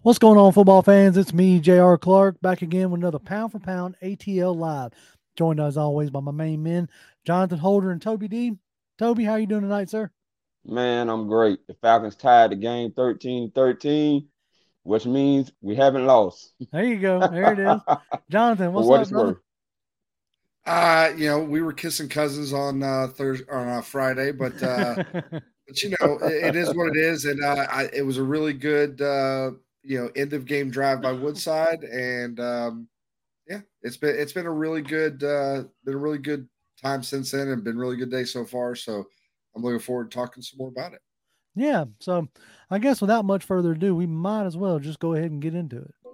What's going on, football fans? It's me, J.R. Clark, back again with another Pound for Pound ATL Live. Joined as always by my main men, Jonathan Holder and Toby D. Toby, how you doing tonight, sir? Man, I'm great. The Falcons tied the game 13-13, which means we haven't lost. There you go. There it is. Jonathan, For what's what up, it's brother? worth. We were kissing cousins on Thursday on Friday, but it is what it is, and it was a really good end of game drive by Woodside, and yeah, it's been a really good time since then, and been a really good day so far. So I'm looking forward to talking some more about it. Yeah, so I guess without much further ado, we might as well just go ahead and get into it.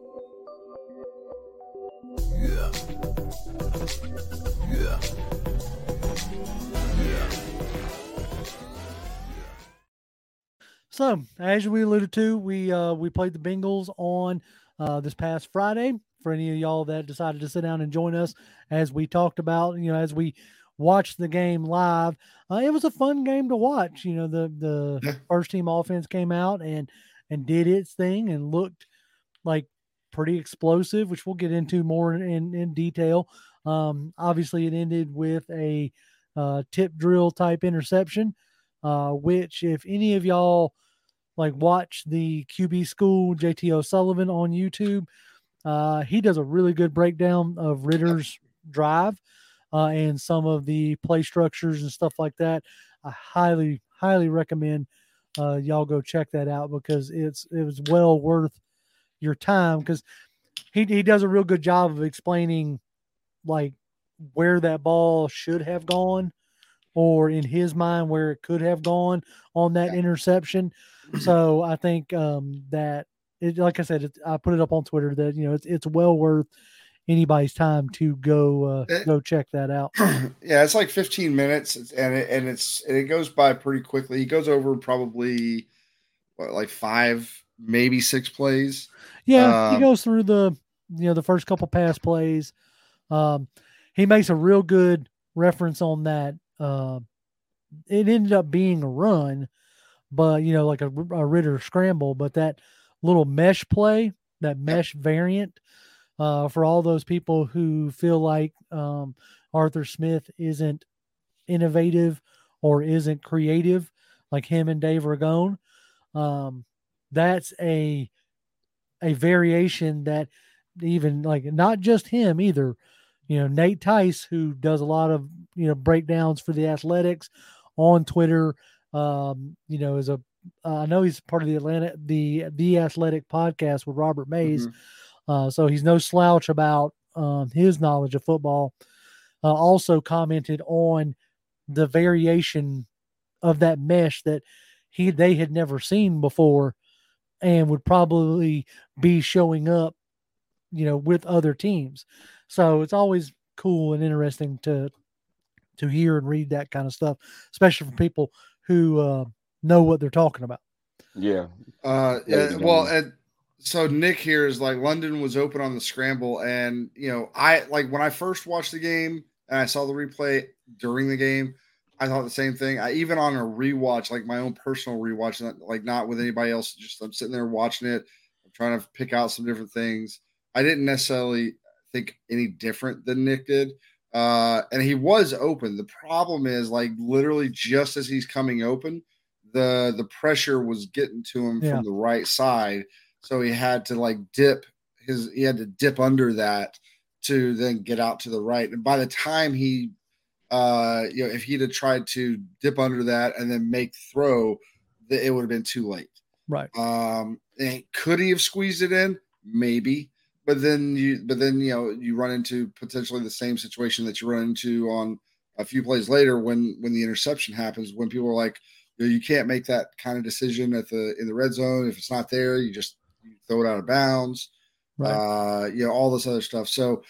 So, as we alluded to, we played the Bengals on this past Friday. For any of y'all that decided to sit down and join us, as we talked about, as we watched the game live, it was a fun game to watch. The Yeah. first team offense came out and did its thing and looked like pretty explosive, which we'll get into more in detail. Obviously, it ended with a tip drill type interception, which if any of y'all like watch the QB School JT O'Sullivan on YouTube. He does a really good breakdown of Ritter's drive and some of the play structures and stuff like that. I highly recommend y'all go check that out because it was well worth your time because he does a real good job of explaining like where that ball should have gone or in his mind where it could have gone on that interception. So I think that it, like I said, I put it up on Twitter that it's well worth anybody's time to It- go check that out. yeah, it's like 15 minutes, and it goes by pretty quickly. He goes over probably like five, maybe six plays. Yeah, he Um, goes through the first couple pass plays. Um, he makes a real good reference on that. It ended up being a run, but like a Ritter scramble, but that little mesh play, that yep. mesh variant, for all those people who feel like Arthur Smith isn't innovative or isn't creative, like him and Dave Ragone, um, that's a variation that even like not just him either. Nate Tice, who does a lot of breakdowns for the Athletics on Twitter, is a I know he's part of the Athletic podcast with Robert Mays, Mhm. so he's no slouch about his knowledge of football. Also commented on the variation of that mesh that they had never seen before and would probably be showing up, with other teams. So it's always cool and interesting to hear and read that kind of stuff, especially from people who know what they're talking about. Yeah, play the Yeah, well, game. and so Nick here is like London was open on the scramble, and I like when I first watched the game and I saw the replay during the game, I thought the same thing. I even on a rewatch, like my own personal rewatch, not with anybody else, just I'm sitting there watching it, I'm trying to pick out some different things. I didn't necessarily think any different than Nick did. And he was open. The problem is like literally just as he's coming open, the pressure was getting to him Yeah, from the right side, so he had to like he had to dip under that to then get out to the right. And by the time if he'd have tried to dip under that and then make throw, it would have been too late. right. And could he have squeezed it in? Maybe. But then you run into potentially the same situation that you run into on a few plays later when the interception happens, when people are like, you can't make that kind of decision in the red zone. If it's not there, you throw it out of bounds. Right. All this other stuff. So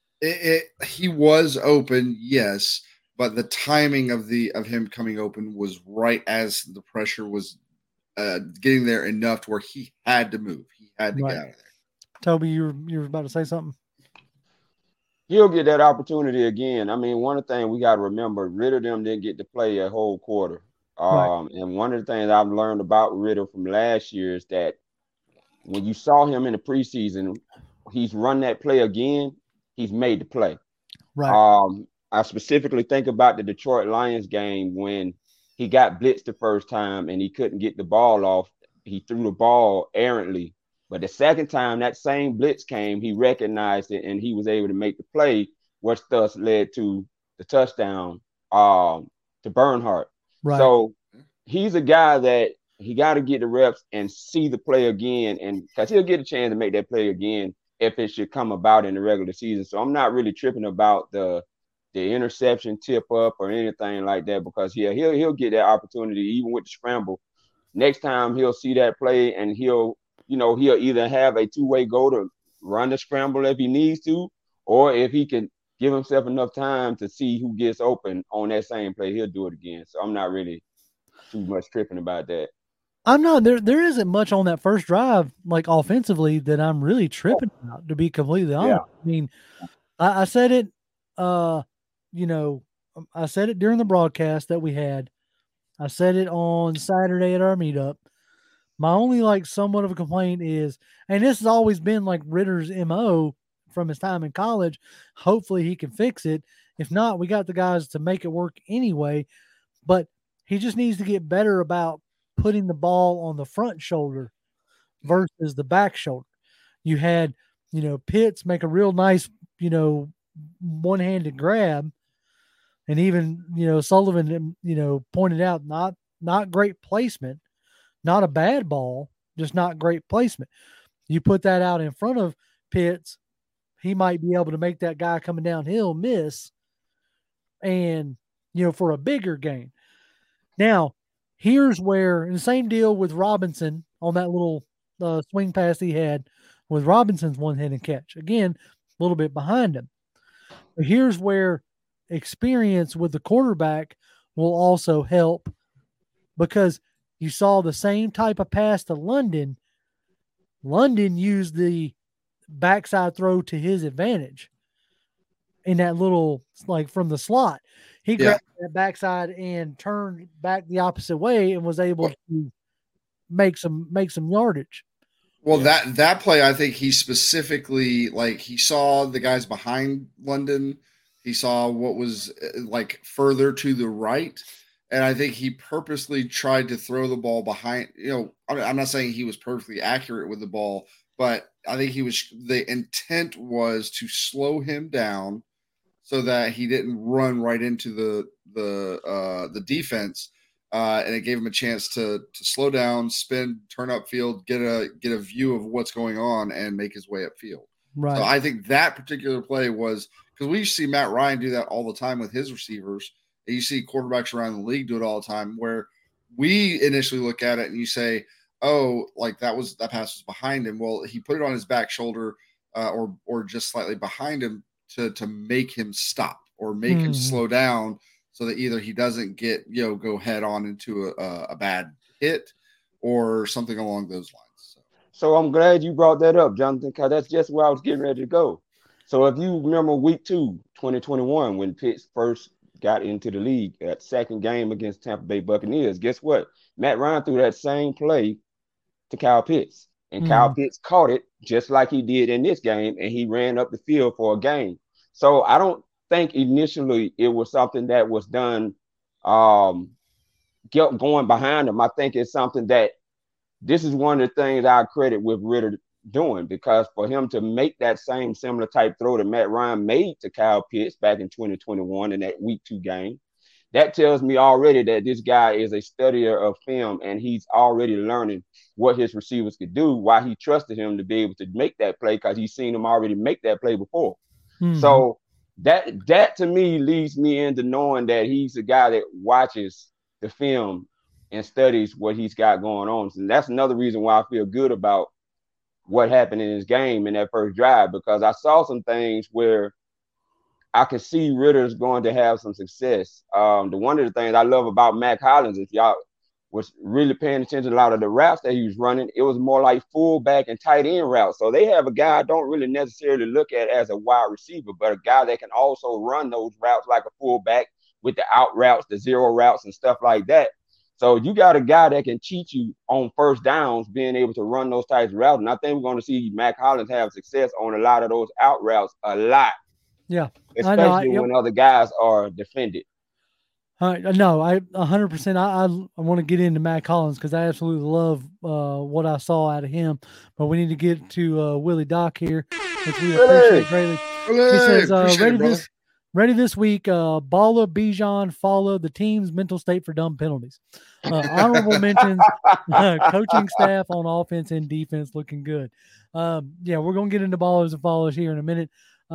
he was open, yes, but the timing of him coming open was right as the pressure was getting there enough to where he had to move. He had to get Right. out of there. Toby, you were about to say something. He'll get that opportunity again. I mean, one of the things we got to remember, Ritter them didn't get to play a whole quarter. Right. And one of the things I've learned about Ritter from last year is that when you saw him in the preseason, he's run that play again. He's made the play. Right. I specifically think about the Detroit Lions game when he got blitzed the first time and he couldn't get the ball off. He threw the ball errantly. But the second time that same blitz came, he recognized it and he was able to make the play, which thus led to the touchdown to Bernhardt. Right. So he's a guy that he got to get the reps and see the play again, and because he'll get a chance to make that play again if it should come about in the regular season. So I'm not really tripping about the interception tip up or anything like that, because yeah, he'll get that opportunity even with the scramble. Next time he'll see that play and he'll either have a two-way go to run the scramble if he needs to, or if he can give himself enough time to see who gets open on that same play, he'll do it again. So I'm not really too much tripping about that. I'm not there. There isn't much on that first drive, like offensively, that I'm really tripping about, to be completely honest. Yeah. I mean, I said it, I said it during the broadcast that we had. I said it on Saturday at our meetup. My only somewhat of a complaint is, and this has always been like Ritter's MO from his time in college. Hopefully he can fix it. If not, we got the guys to make it work anyway. But he just needs to get better about putting the ball on the front shoulder versus the back shoulder. You had, Pitts make a real nice, one-handed grab. And even, Sullivan, pointed out not great placement, not a bad ball, just not great placement. You put that out in front of Pitts, he might be able to make that guy coming downhill miss, and, for a bigger gain. Now, here's where, and the same deal with Robinson on that little swing pass he had with Robinson's one-handed catch. Again, a little bit behind him. But here's where experience with the quarterback will also help, because you saw the same type of pass to London. London used the backside throw to his advantage in that little, from the slot. He grabbed that backside and turned back the opposite way and was able to make some yardage. Well, that play, I think he specifically, he saw the guys behind London. He saw what was further to the right. And I think he purposely tried to throw the ball behind, I'm not saying he was perfectly accurate with the ball, but I think the intent was to slow him down so that he didn't run right into the defense. And it gave him a chance to slow down, spin, turn upfield, get a view of what's going on, and make his way upfield. Right. So I think that particular play was, because we see Matt Ryan do that all the time with his receivers. And you see quarterbacks around the league do it all the time, where we initially look at it and you say, oh, that pass was behind him. Well, he put it on his back shoulder or just slightly behind him to make him stop or make him slow down, so that either he doesn't go head on into a bad hit or something along those lines. So I'm glad you brought that up, Jonathan, because that's just where I was getting ready to go. So if you remember week 2, 2021, when Pitts first got into the league, that second game against Tampa Bay Buccaneers, guess what? Matt Ryan threw that same play to Kyle Pitts, and Kyle Pitts caught it just like he did in this game, and he ran up the field for a gain. So I don't think initially it was something that was done going behind him. I think it's something that this is one of the things I credit with Ritter doing, because for him to make that same similar type throw that Matt Ryan made to Kyle Pitts back in 2021 in that week 2 game, that tells me already that this guy is a studier of film, and he's already learning what his receivers could do, why he trusted him to be able to make that play, because he's seen him already make that play before. So that to me leads me into knowing that he's a guy that watches the film and studies what he's got going on. And that's another reason why I feel good about what happened in his game in that first drive, because I saw some things where I could see Ritter's going to have some success. One of the things I love about Mac Hollins, if y'all was really paying attention to a lot of the routes that he was running, it was more like fullback and tight end routes. So they have a guy I don't really necessarily look at as a wide receiver, but a guy that can also run those routes like a fullback with the out routes, the zero routes and stuff like that. So you got a guy that can cheat you on first downs, being able to run those types of routes. And I think we're going to see Mac Hollins have success on a lot of those out routes a lot. Yeah. Especially when other guys are defended. No, I 100%. I want to get into Mac Hollins because I absolutely love what I saw out of him. But we need to get to Willie Doc here, which we appreciate greatly. He says, ready this week. Balla, Bijan, follow the team's mental state for dumb penalties. Honorable mentions, coaching staff on offense and defense looking good. Yeah, we're going to get into ballers and followers here in a minute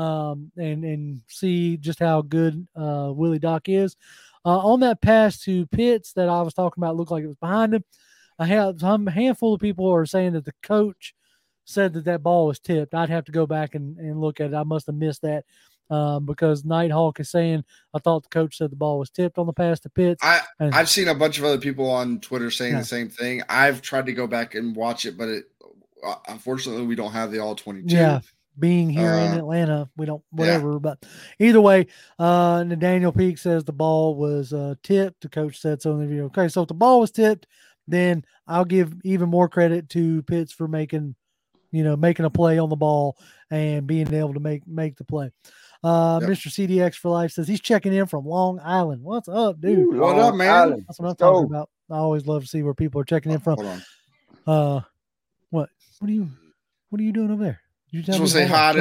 and see just how good Willie Doc is. On that pass to Pitts that I was talking about, looked like it was behind him. A handful of people are saying that the coach said that ball was tipped. I'd have to go back and look at it. I must have missed that because Nighthawk is saying, I thought the coach said the ball was tipped on the pass to Pitts. I've seen a bunch of other people on Twitter saying the same thing. I've tried to go back and watch it, but unfortunately we don't have the all 22. Yeah. Being here in Atlanta, we don't, whatever. Yeah. But either way, Nathaniel Peak says the ball was tipped. The coach said so in the video. Okay, so if the ball was tipped, then I'll give even more credit to Pitts for making a play on the ball and being able to make the play. Mr. CDX for Life says he's checking in from Long Island. What's up, dude? Ooh, what up, man? Island. That's what I'm talking about. I always love to see where people are checking in from. Hold on. What are you doing over there? I just want to say hi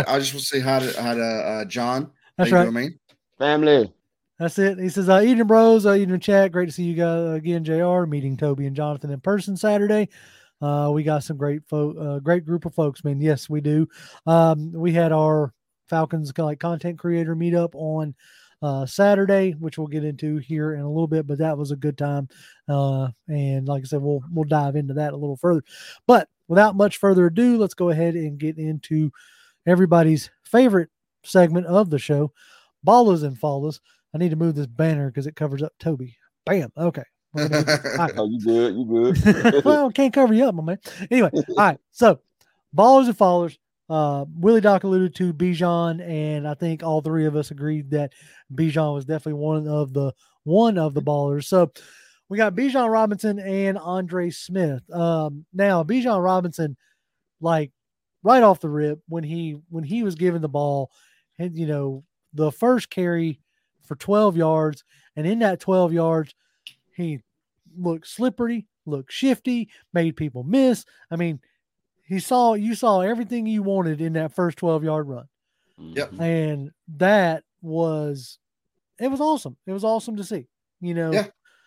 to John. That's right. Doing, family. That's it. He says, Evening bros, evening chat. Great to see you guys again, JR. Meeting Toby and Jonathan in person Saturday. We got some great group of folks, man. Yes, we do. We had our Falcons content creator meetup on Saturday, which we'll get into here in a little bit, but that was a good time. And like I said, we'll dive into that a little further. But without much further ado, let's go ahead and get into everybody's favorite segment of the show, Ballers and Follows. I need to move this banner because it covers up Toby. Bam. Okay. Right. Oh, you good. Well, can't cover you up, my man. Anyway, all right. So, Ballers and Followers. Willie Doc alluded to Bijan, and I think all three of us agreed that Bijan was definitely one of the ballers. So, we got Bijan Robinson and Andre Smith. Now, Bijan Robinson, like right off the rip, when he was given the ball, and the first carry for 12 yards, and in that 12 yards, he looked slippery, looked shifty, made people miss. I mean, you saw everything you wanted in that first 12-yard run. Yep. And it was awesome. It was awesome to see. Yeah.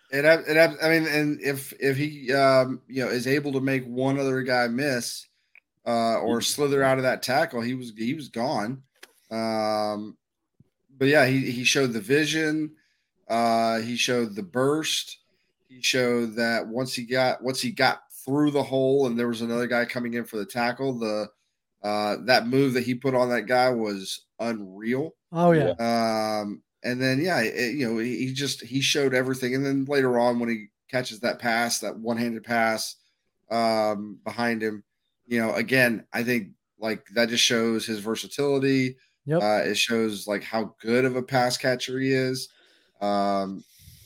And if he is able to make one other guy miss or slither out of that tackle, he was gone. But yeah, he showed the vision. He showed the burst. He showed that once he got through the hole and there was another guy coming in for the tackle, that move that he put on that guy was unreal. Oh yeah. And then, he showed everything. And then later on, when he catches that pass, that one-handed pass behind him, again, I think that just shows his versatility. Yep. It shows how good of a pass catcher he is. And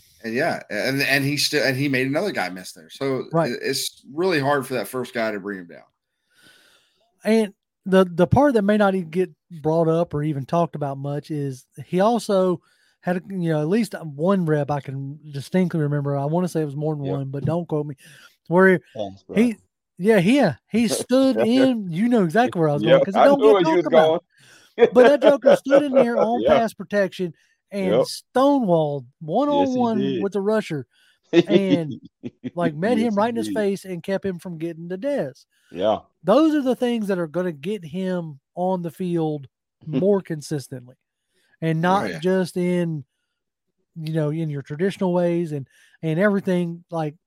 he made another guy miss there. So it's really hard for that first guy to bring him down. And the part that may not even get brought up or even talked about much is he also had at least one rep I can distinctly remember. I want to say it was more than one, but don't quote me. Where he stood in. You know exactly where I was going because don't get talked about. But that joker stood in there on pass protection and stonewalled one-on-one with the rusher and met him right in his face and kept him from getting to Dez. Yeah. Those are the things that are going to get him on the field more consistently and not just in your traditional ways and everything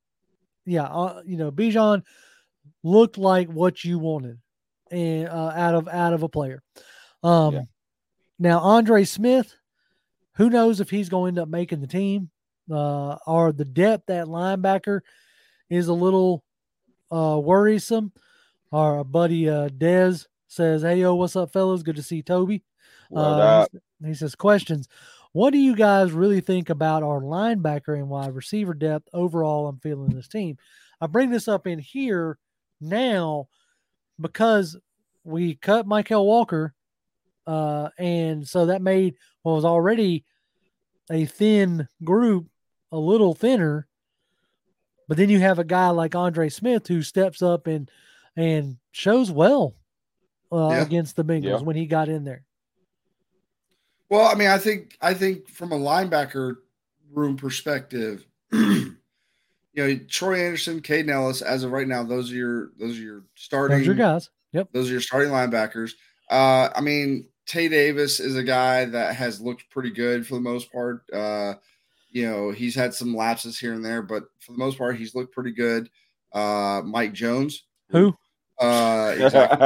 Bijan looked like what you wanted and out of a player. Now Andre Smith, who knows if he's going to end up making the team or the depth at linebacker is a little worrisome. Our buddy Dez says, "Hey, yo, what's up, fellas? Good to see Toby." He says, questions. What do you guys really think about our linebacker and wide receiver depth overall? I'm feeling this team. I bring this up in here now because we cut Michael Walker, and so that made what was already a thin group a little thinner. But then you have a guy like Andre Smith who steps up and shows well against the Bengals when he got in there. Well, I mean, I think from a linebacker room perspective, Troy Anderson, Caden Ellis, as of right now, those are your starting. Those are your guys. Yep. Those are your starting linebackers. I mean, Tay Davis is a guy that has looked pretty good for the most part. He's had some lapses here and there, but for the most part, he's looked pretty good. Mike Jones. Who? Exactly.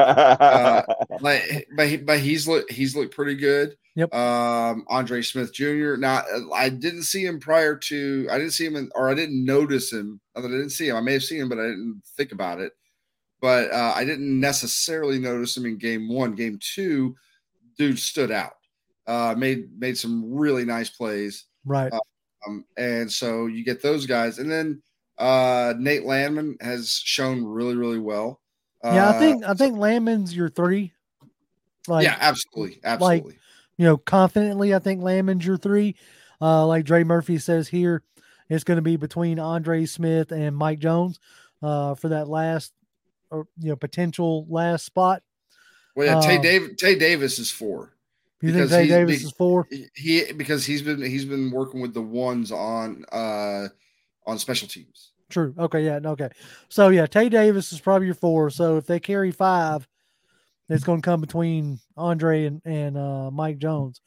But he's looked pretty good. Yep. Andre Smith Jr. Now, I didn't see him I didn't notice him. I didn't see him. I may have seen him, but I didn't think about it. But I didn't necessarily notice him in game 1. Game 2, dude stood out. Made some really nice plays. Right. And so you get those guys, and then Nate Landman has shown really, really well. I think Landman's your 3. Absolutely. Confidently, I think Landman's your 3. Like Dre Murphy says here, it's going to be between Andre Smith and Mike Jones for that last, potential last spot. Well, Tay Davis is 4. You think Tay Davis is 4? Because he's been working with the ones on special teams. True. Okay. Yeah. Okay. So yeah, Tay Davis is probably your 4. So if they carry 5, it's going to come between Andre and Mike Jones.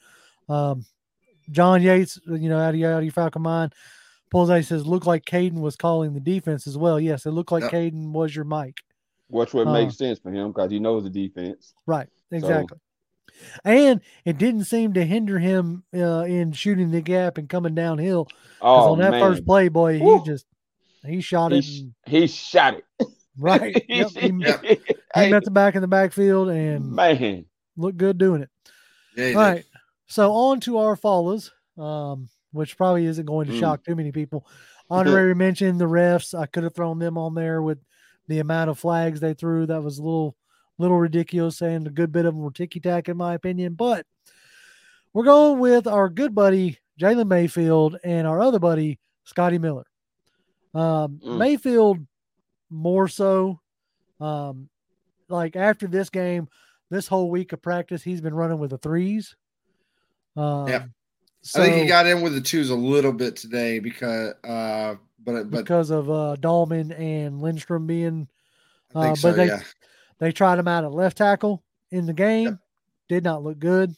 John Yates, out of your Falcon mind, Pulse says, looked like Caden was calling the defense as well. Yes, it looked like Caden was your Mike. Which would make sense for him because he knows the defense. Right. Exactly. So. And it didn't seem to hinder him in shooting the gap and coming downhill. On that first play, boy, he shot it. He shot it. Right. Yep. He met the back in the backfield and looked good doing it. Yeah, all right. So on to our follows, which probably isn't going to shock too many people. Honorary mention the refs. I could have thrown them on there with the amount of flags they threw. That was a little ridiculous, saying a good bit of them were ticky-tack in my opinion. But we're going with our good buddy Jalen Mayfield and our other buddy Scotty Miller. Mayfield more so. Like after this game, this whole week of practice, he's been running with the 3s. So, I think he got in with the 2s a little bit today because of Dahlman and Lindstrom being. I think they tried him out at left tackle in the game. Yep. Did not look good.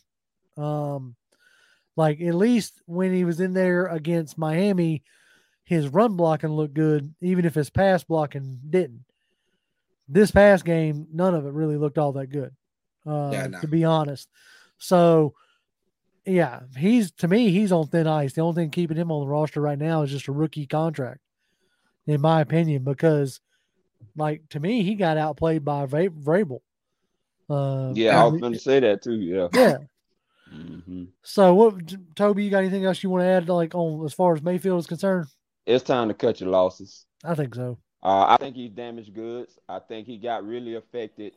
Like at least when he was in there against Miami, his run blocking looked good, even if his pass blocking didn't. This past game, none of it really looked all that good, to be honest. So, yeah, he's on thin ice. The only thing keeping him on the roster right now is just a rookie contract, in my opinion, because, like, to me, he got outplayed by Vrabel. I was going to say that too. Yeah. Yeah. Mm-hmm. So, Toby, you got anything else you want to add, like, on as far as Mayfield is concerned? It's time to cut your losses. I think so. I think he's damaged goods. I think he got really affected.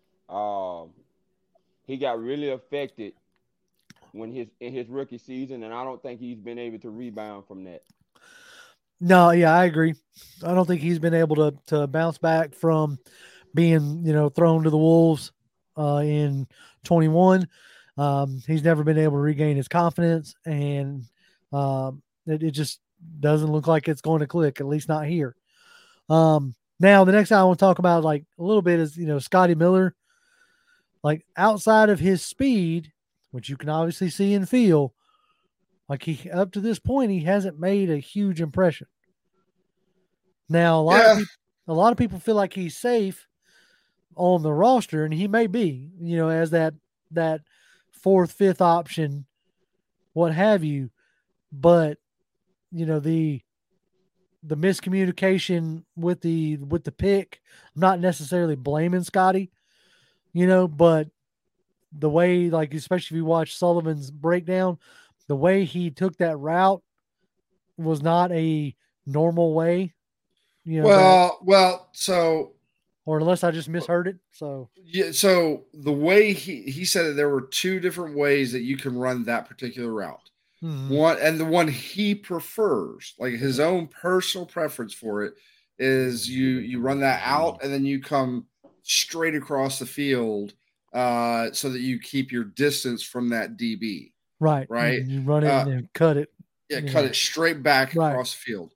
He got really affected in his rookie season, and I don't think he's been able to rebound from that. No, yeah, I agree. I don't think he's been able to bounce back from being, thrown to the wolves in 21. He's never been able to regain his confidence, and it just doesn't look like it's going to click, at least not here. Now the next thing I want to talk about, like, a little bit is, Scotty Miller. Like, outside of his speed, which you can obviously see and feel, like, up to this point, he hasn't made a huge impression. Now, a lot of people feel like he's safe on the roster, and he may be, as that 4th, 5th option, what have you. But, the miscommunication with the pick, I'm not necessarily blaming Scotty, but the way, like, especially if you watch Sullivan's breakdown, the way he took that route was not a normal way. So or unless I just misheard it. So yeah, so the way he said that there were two different ways that you can run that particular route. One, and the one he prefers, like his own personal preference for it, is you run that out and then you come straight across the field, so that you keep your distance from that DB. Right. You run it and then cut it. Yeah, cut it straight back across the field.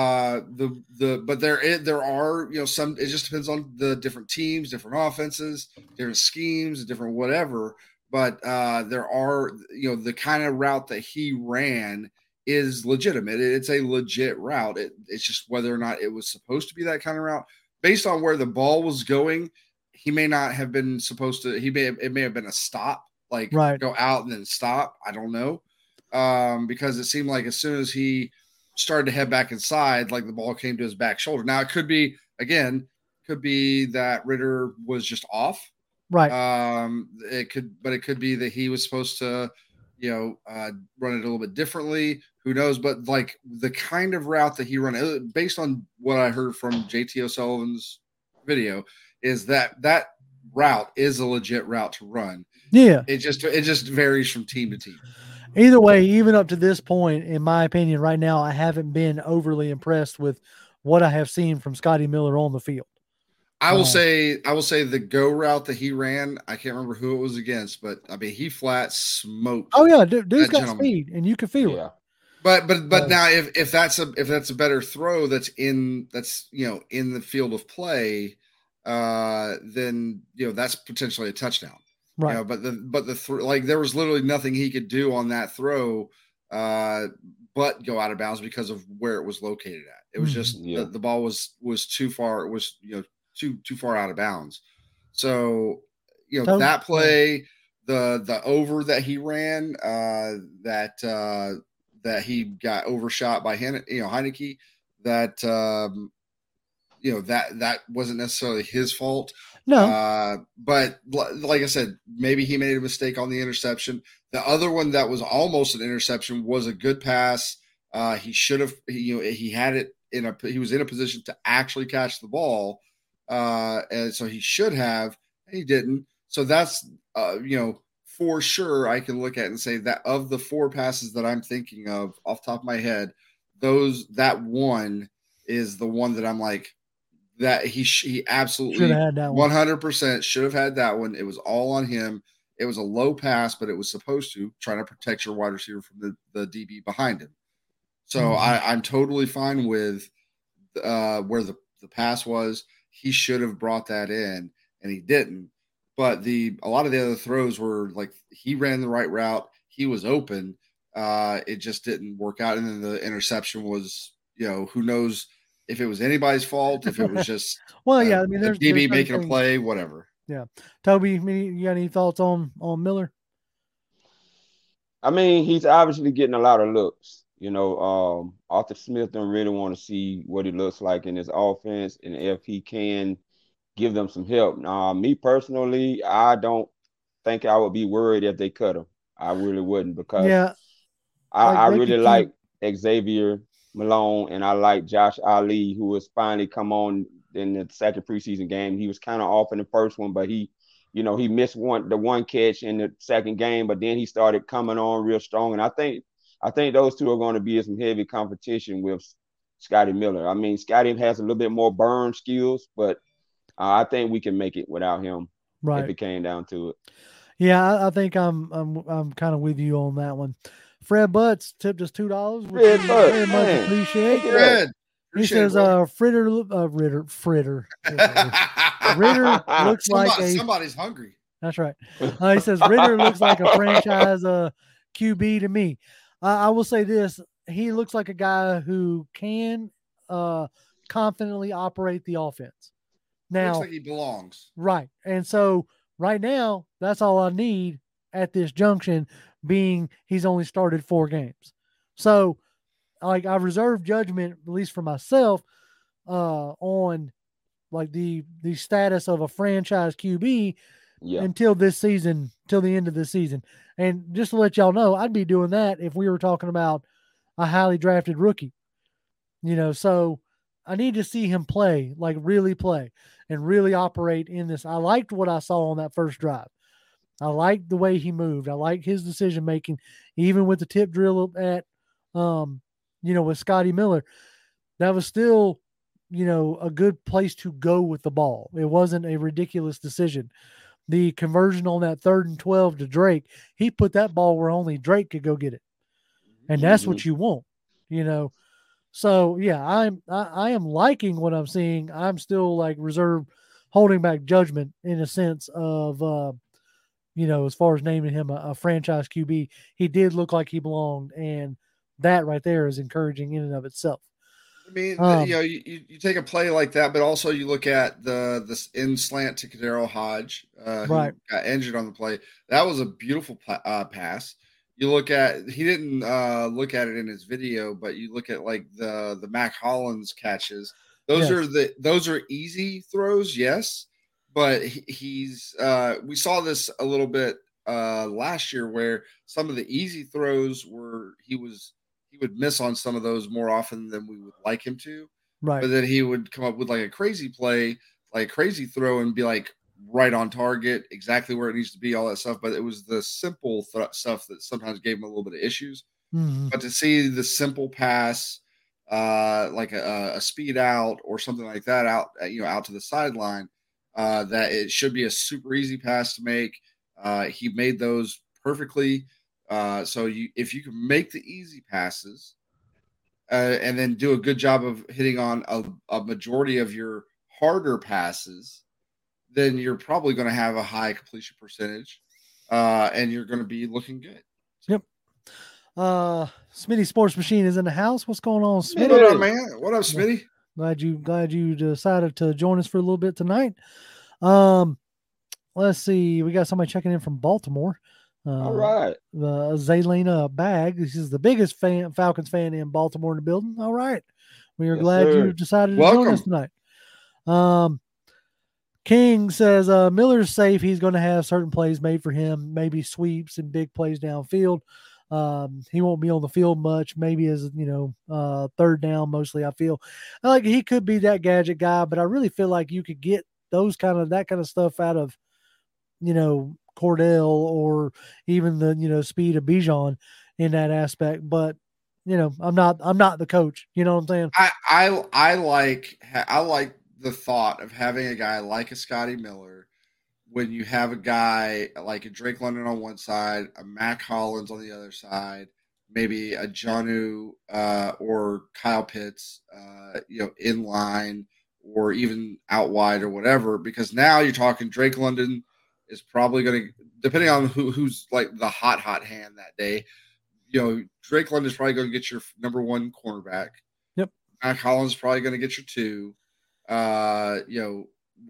But there are, some, it just depends on the different teams, different offenses, different schemes, different whatever. But there are, the kind of route that he ran is legitimate. It's a legit route. It's just whether or not it was supposed to be that kind of route based on where the ball was going. He may not have been supposed to. It may have been a stop, like go out and then stop. I don't know, because it seemed like as soon as he started to head back inside, like the ball came to his back shoulder. Now it could be that Ridder was just off. Right. It could be that he was supposed to, run it a little bit differently. Who knows? But like the kind of route that he ran, based on what I heard from JT O'Sullivan's video, is that route is a legit route to run. Yeah. It just varies from team to team. Either way, even up to this point, in my opinion, right now, I haven't been overly impressed with what I have seen from Scotty Miller on the field. I will say the go route that he ran, I can't remember who it was against, but I mean, he flat smoked. Oh yeah, dude's got speed, and you can feel it. But now if that's a better throw that's in the field of play, then that's potentially a touchdown. Right. But there was literally nothing he could do on that throw, but go out of bounds because of where it was located at. It was just the ball was too far. It was too far out of bounds. So that play, the over that he ran, that he got overshot by Heineke, that that wasn't necessarily his fault. No. But like I said, maybe he made a mistake on the interception. The other one that was almost an interception was a good pass. He should have, he had it he was in a position to actually catch the ball. And so he should have, and he didn't. So that's, for sure I can look at and say that of the four passes that I'm thinking of off the top of my head, that one is the one that I'm like, that he absolutely should have had that one. 100% should have had that one. It was all on him. It was a low pass, but it was supposed to try to protect your wide receiver from the DB behind him. So I'm totally fine with where the pass was. He should have brought that in, and he didn't. But a lot of the other throws were like he ran the right route. He was open. It just didn't work out. And then the interception was, who knows if it was anybody's fault, if it was just well, yeah. I mean, there's DB making a play, whatever. Yeah, Toby, you got any thoughts on Miller? I mean, he's obviously getting a lot of looks. Arthur Smith don't really want to see what he looks like in his offense, and if he can give them some help. Now, me personally, I don't think I would be worried if they cut him. I really wouldn't, because I really like Xavier Malone, and I like Josh Ali, who has finally come on in the second preseason game. He was kind of off in the first one, but he missed the one catch in the second game, but then he started coming on real strong. And I think those two are going to be in some heavy competition with Scotty Miller. I mean, Scotty has a little bit more burn skills, but I think we can make it without him if it came down to it. Yeah, I think I'm kind of with you on that one. Fred Butts tipped us $2, which Fred we Butts, very much appreciate. Fred. He says, Ritter looks like somebody's hungry. That's right. He says Ritter looks like a franchise QB to me. I will say this: he looks like a guy who can confidently operate the offense. Now, looks like he belongs. Right, and so right now, that's all I need at this junction. Being he's only started 4 games, so like I reserve judgment, at least for myself, on like the status of a franchise QB Yeah. until this season, till the end of the season. And just to let y'all know, I'd be doing that if we were talking about a highly drafted rookie. So I need to see him play, like really play and really operate in this. I liked what I saw on that first drive. I liked the way he moved. I liked his decision making, even with the tip drill at, with Scotty Miller. That was still, a good place to go with the ball. It wasn't a ridiculous decision. The conversion on that 3rd and 12 to Drake, he put that ball where only Drake could go get it. And that's what you want, So yeah, I am liking what I'm seeing. I'm still like reserved, holding back judgment in a sense of, as far as naming him a franchise QB. He did look like he belonged, and that right there is encouraging in and of itself. I mean, you take a play like that, but also you look at this in slant to Kadero Hodge, who Right. got injured on the play. That was a beautiful pass. You look at he didn't look at it in his video, but you look at like the Mac Hollins catches. Those are easy throws, yes, but he's we saw this a little bit last year where some of the easy throws were he would miss on some of those more often than we would like him to. Right. But then he would come up with like a crazy play, like a crazy throw, and be like right on target, exactly where it needs to be, all that stuff. But it was the simple stuff that sometimes gave him a little bit of issues. Mm-hmm. But to see the simple pass, like a speed out or something like that out to the sideline, that it should be a super easy pass to make. He made those perfectly. So if you can make the easy passes and then do a good job of hitting on a majority of your harder passes, then you're probably going to have a high completion percentage, and you're going to be looking good. Yep. Smitty Sports Machine is in the house. What's going on, Smitty? What up, man? What up, Smitty? Glad you decided to join us for a little bit tonight. Let's see. We got somebody checking in from Baltimore. All right. Zaylena Bag. This is the biggest Falcons fan in Baltimore in the building. All right. We are glad you decided to join us tonight. King says Miller's safe. He's going to have certain plays made for him, maybe sweeps and big plays downfield. He won't be on the field much, maybe as, third down mostly, I feel. Like he could be that gadget guy, but I really feel like you could get that kind of stuff out of, Cordell or even the speed of Bijan in that aspect. But, I'm not the coach. You know what I'm saying? I like the thought of having a guy like a Scotty Miller when you have a guy like a Drake London on one side, a Mac Hollins on the other side, maybe a Jonnu or Kyle Pitts, in line or even out wide or whatever, because now you're talking Drake London is probably going to, depending on who's like the hot hand that day, Drake London is probably going to get your number one cornerback. Yep. Mac Hollins is probably going to get your two. You're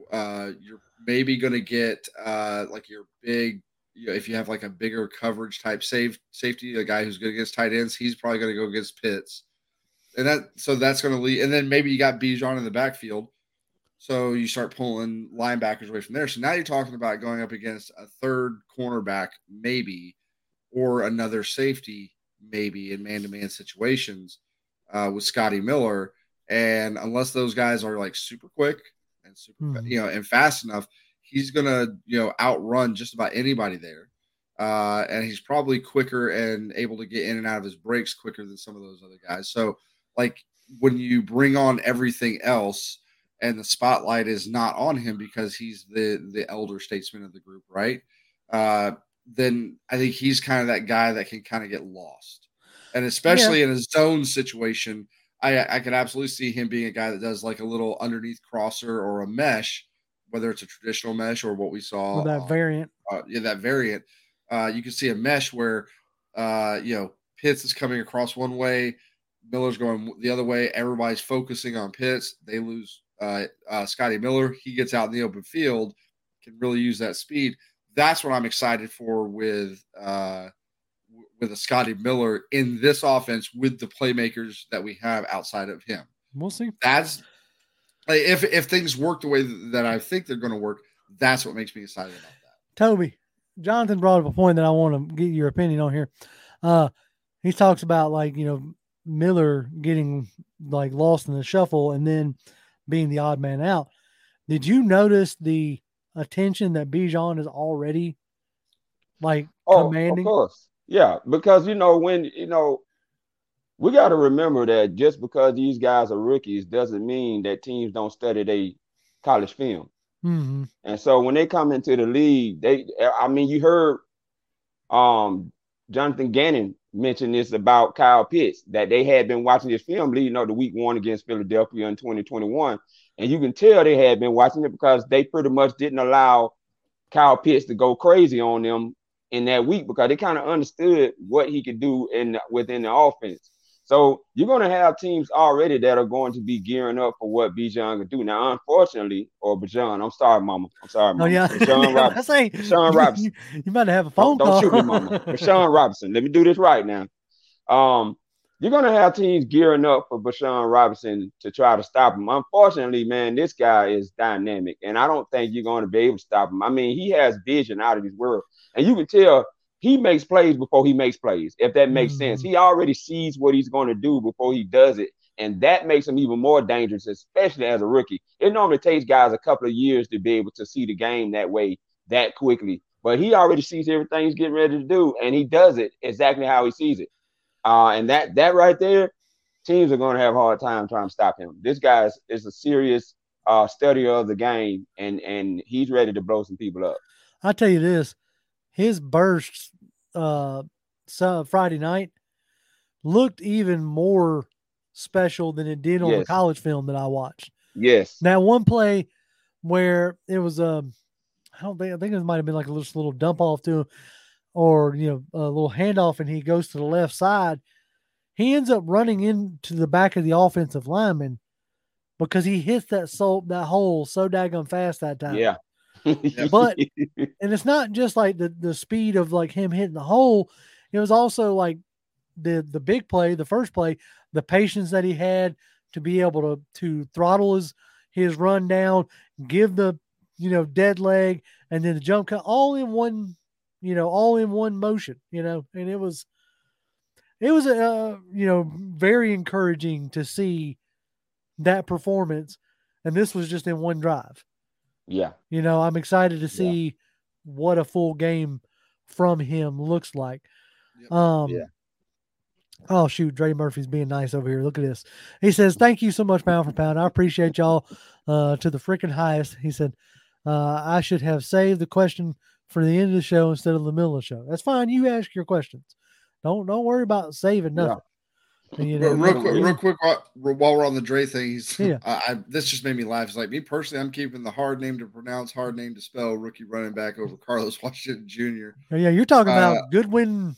maybe going to get like your big, if you have like a bigger coverage type safety, a guy who's good against tight ends, he's probably going to go against Pitts. And that's going to lead. And then maybe you got Bijan in the backfield. So you start pulling linebackers away from there. So now you're talking about going up against a third cornerback, maybe, or another safety, maybe in man-to-man situations with Scotty Miller. And unless those guys are like super quick and super, and fast enough, he's gonna, outrun just about anybody there. And he's probably quicker and able to get in and out of his breaks quicker than some of those other guys. So, like when you bring on everything else, and the spotlight is not on him because he's the elder statesman of the group, right? Then I think he's kind of that guy that can kind of get lost, and especially in a zone situation. I could absolutely see him being a guy that does like a little underneath crosser or a mesh, whether it's a traditional mesh or what we saw. Or that variant. That variant. You can see a mesh where, Pitts is coming across one way, Miller's going the other way. Everybody's focusing on Pitts. They lose Scotty Miller. He gets out in the open field, can really use that speed. That's what I'm excited for with a Scotty Miller in this offense with the playmakers that we have outside of him. We'll see. That's if things work the way that I think they're going to work. That's what makes me excited about that. Toby, Jonathan brought up a point that I want to get your opinion on here. He talks about like, Miller getting like lost in the shuffle and then being the odd man out. Did you notice the attention that Bijan is already like commanding? Of course. Yeah, because when we got to remember that just because these guys are rookies doesn't mean that teams don't study their college film. Mm-hmm. And so when they come into the league, you heard Jonathan Gannon mention this about Kyle Pitts, that they had been watching this film leading up to week 1 against Philadelphia in 2021. And you can tell they had been watching it because they pretty much didn't allow Kyle Pitts to go crazy on them in that week because they kind of understood what he could do within the offense. So you're going to have teams already that are going to be gearing up for what Bijan can do. Now, unfortunately, or Bijan, I'm sorry, Mama. Oh, yeah. Bijan Robinson. Bijan Robinson. You might have a phone call. Don't shoot me, Mama. Bijan Robinson. Let me do this right now. You're going to have teams gearing up for Bijan Robinson to try to stop him. Unfortunately, man, this guy is dynamic, and I don't think you're going to be able to stop him. I mean, he has vision out of this world, and you can tell he makes plays before he makes plays, if that makes sense. He already sees what he's going to do before he does it, and that makes him even more dangerous, especially as a rookie. It normally takes guys a couple of years to be able to see the game that way, that quickly, but he already sees everything he's getting ready to do, and he does it exactly how he sees it. And that right there, teams are going to have a hard time trying to stop him. This guy is a serious study of the game, and he's ready to blow some people up. I'll tell you this. His bursts Friday night looked even more special than it did on the college film that I watched. Yes. Now, one play where it was I think it might have been like a little dump off to him, or a little handoff, and he goes to the left side. He ends up running into the back of the offensive lineman because he hits that hole so daggone fast that time. Yeah. But and it's not just like the speed of like him hitting the hole. It was also like the big play, the first play, the patience that he had to be able to throttle his run down, give the dead leg, and then the jump cut all in one motion, and it was very encouraging to see that performance. And this was just in one drive. Yeah. I'm excited to see what a full game from him looks like. Yep. Oh, shoot. Dre Murphy's being nice over here. Look at this. He says, thank you so much, pound for pound. I appreciate y'all to the freaking highest. He said, I should have saved the question for the end of the show instead of the middle of the show. That's fine. You ask your questions. Don't worry about saving nothing. Yeah. Real quick, while we're on the Dre thing, this just made me laugh. It's like, me personally, I'm keeping the hard name to pronounce, hard name to spell rookie running back over Carlos Washington Jr. Yeah, you're talking about Goodwin.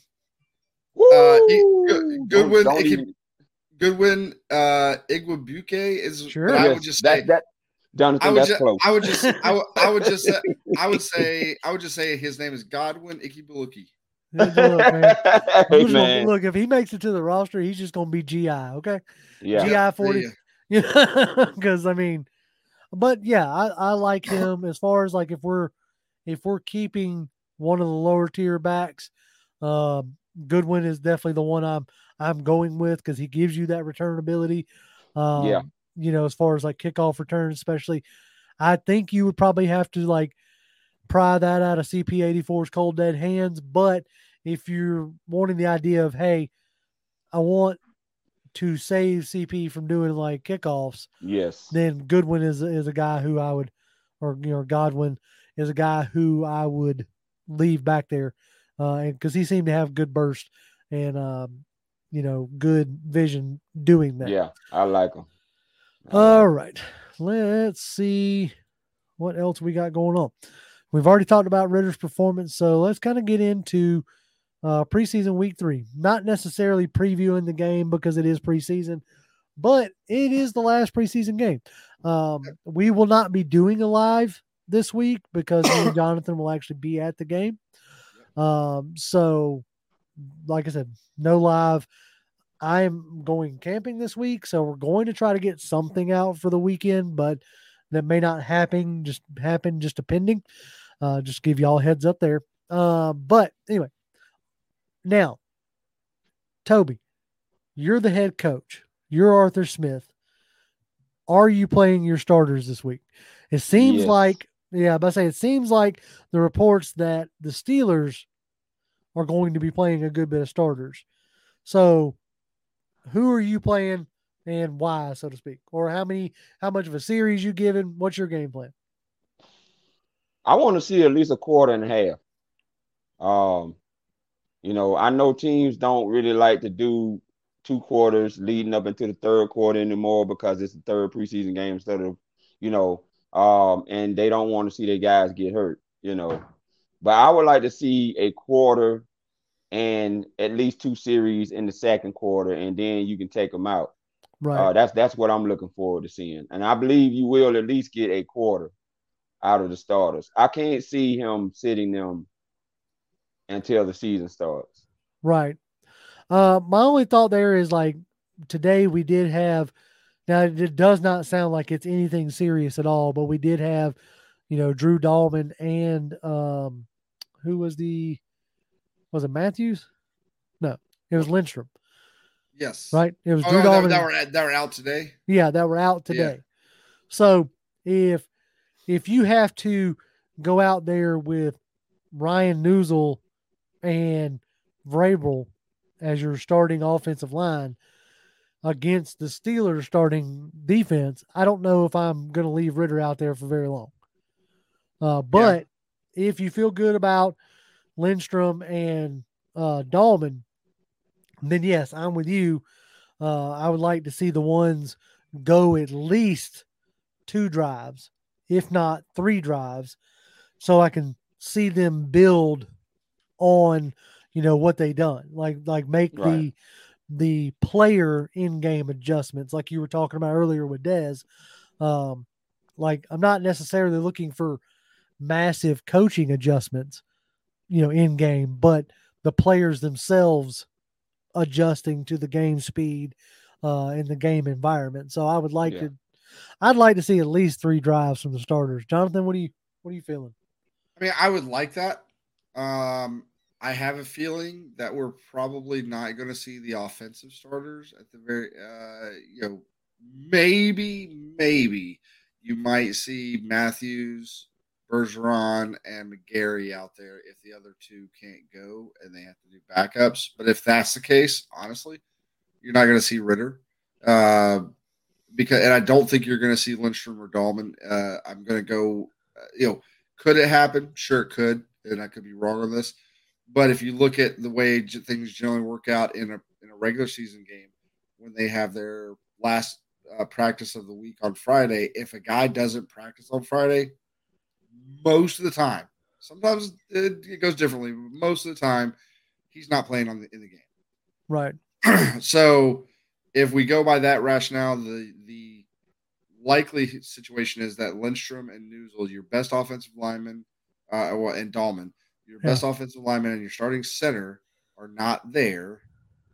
Goodwin Igwebuike is sure. I would just say that. Jonathan, that's close. I would just say his name is Godwin Igwebuike. Look, if he makes it to the roster, he's just going to be GI, okay? Yeah. GI 40. Because but yeah, I like him as far as like if we're keeping one of the lower tier backs, Goodwin is definitely the one I'm going with because he gives you that return ability. As far as like kickoff returns, especially, I think you would probably have to like pry that out of CP84's cold dead hands. But if you're wanting the idea of, hey, I want to save CP from doing like kickoffs, then Goodwin is a guy who I would, or Godwin is a guy who I would leave back there, because he seemed to have good burst and good vision doing that. Yeah, I like him. All right, let's see what else we got going on. We've already talked about Ritter's performance, so let's kind of get into preseason week 3. Not necessarily previewing the game because it is preseason, but it is the last preseason game. We will not be doing a live this week because me and Jonathan will actually be at the game. So, like I said, no live. I am going camping this week, so we're going to try to get something out for the weekend, but that may not happen just depending. Just give y'all a heads up there. But anyway, now, Toby, you're the head coach. You're Arthur Smith. Are you playing your starters this week? It seems like, it seems like the reports that the Steelers are going to be playing a good bit of starters. So who are you playing and why, so to speak? Or how much of a series you giving? What's your game plan? I want to see at least a quarter and a half. I know teams don't really like to do 2 quarters leading up into the third quarter anymore because it's the third preseason game instead of, and they don't want to see their guys get hurt, But I would like to see a quarter and at least 2 series in the second quarter, and then you can take them out. Right. That's what I'm looking forward to seeing. And I believe you will at least get a quarter out of the starters. I can't see him sitting them until the season starts. Right. My only thought there is like today we did have, now it does not sound like it's anything serious at all, but we did have, Drew Dahlman and who was it Matthews? No, it was Lindstrom. Yes. Right. It was Drew Dahlman. That were out today. Yeah, that were out today. Yeah. So if you have to go out there with Ryan Newsel and Vrabel as your starting offensive line against the Steelers starting defense, I don't know if I'm going to leave Ritter out there for very long. But if you feel good about Lindstrom and Dahlman, then yes, I'm with you. I would like to see the ones go at least 2 drives, if not 3 drives, so I can see them build on, what they done. Like make right. the player in-game adjustments like you were talking about earlier with Dez. Like I'm not necessarily looking for massive coaching adjustments, in game, but the players themselves adjusting to the game speed in the game environment. So I would like I'd like to see at least 3 drives from the starters. Jonathan, what are you feeling? I mean, I would like that. I have a feeling that we're probably not going to see the offensive starters at the very, maybe you might see Matthews, Bergeron, and McGarry out there if the other 2 can't go and they have to do backups. But if that's the case, honestly, you're not going to see Ritter. And I don't think you're going to see Lindstrom or Dahlman. I'm going to go, could it happen? Sure, it could. And I could be wrong on this. But if you look at the way things generally work out in a regular season game, when they have their last practice of the week on Friday, if a guy doesn't practice on Friday, most of the time, sometimes it goes differently, but most of the time, he's not playing in the game. Right. So if we go by that rationale, the likely situation is that Lindstrom and Newsel, your best offensive lineman, and Dahlman, your best offensive lineman and your starting center are not there.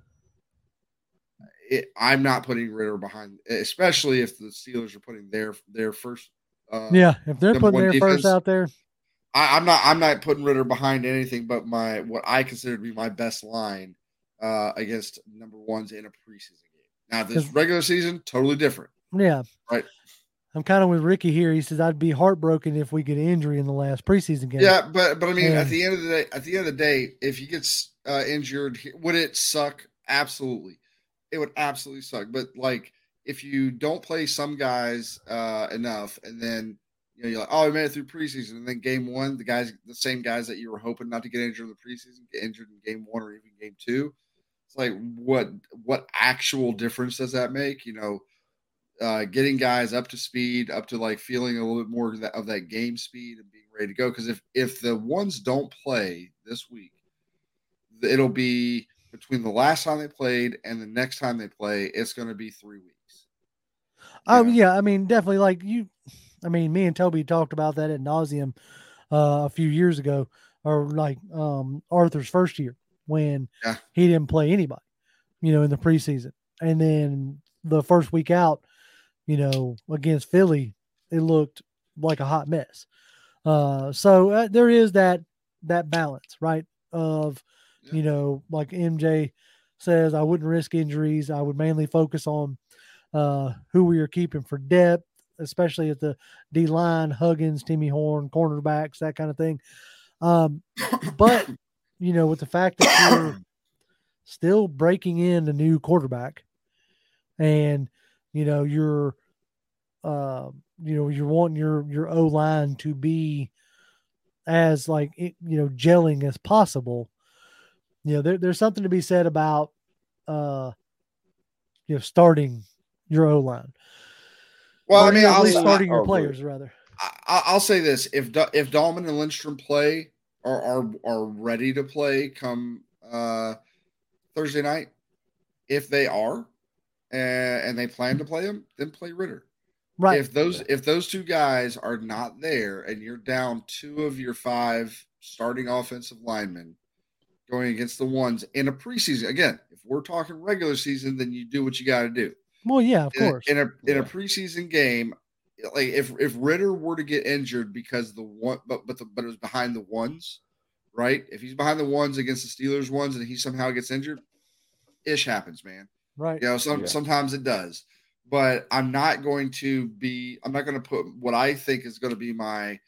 I'm not putting Ritter behind, especially if the Steelers are putting their first. If they're putting their defense first out there, I'm not putting Ritter behind anything but what I consider to be my best line against number ones in a preseason game. Now this regular season, totally different. Yeah, right. I'm kind of with Ricky here. He says I'd be heartbroken if we get an injury in the last preseason game. Yeah, but I mean, at the end of the day, if he gets injured, would it suck? Absolutely, it would absolutely suck. But like, if you don't play some guys enough, and then you're like, oh, we made it through preseason, and then game 1, the same guys that you were hoping not to get injured in the preseason get injured in game 1 or even game 2. It's like, what actual difference does that make? Getting guys up to speed, up to like feeling a little bit more of that game speed and being ready to go. Because if the ones don't play this week, it'll be between the last time they played and the next time they play, it's going to be 3 weeks. Yeah. I mean, definitely like me and Toby talked about that ad nauseum a few years ago, or like Arthur's first year when he didn't play anybody, in the preseason. And then the first week out, against Philly, it looked like a hot mess. So there is that balance, right? Of, Yeah. like MJ says, I wouldn't risk injuries. I would mainly focus on who we are keeping for depth, especially at the D line, Huggins, Timmy Horn, cornerbacks, that kind of thing. But with the fact that you're still breaking in a new quarterback, and you're you're wanting your O line to be as gelling as possible. There's something to be said about uh starting your O line. Well, I Or, mean, at least starting your players rather. I'll say this: if Dahlman and Lindstrom play are ready to play come Thursday night, if they are, and they plan to play him, then play Ritter. Right. If those two guys are not there, and you're down 2 of your 5 starting offensive linemen going against the ones in a preseason, again, if we're talking regular season, then you do what you got to do. Well, yeah, of course. In a preseason game, like if Ritter were to get injured because the one, but it was behind the ones, right? If he's behind the ones against the Steelers ones and he somehow gets injured, ish happens, man. Right. Sometimes it does. But I'm not going to put what I think is going to be my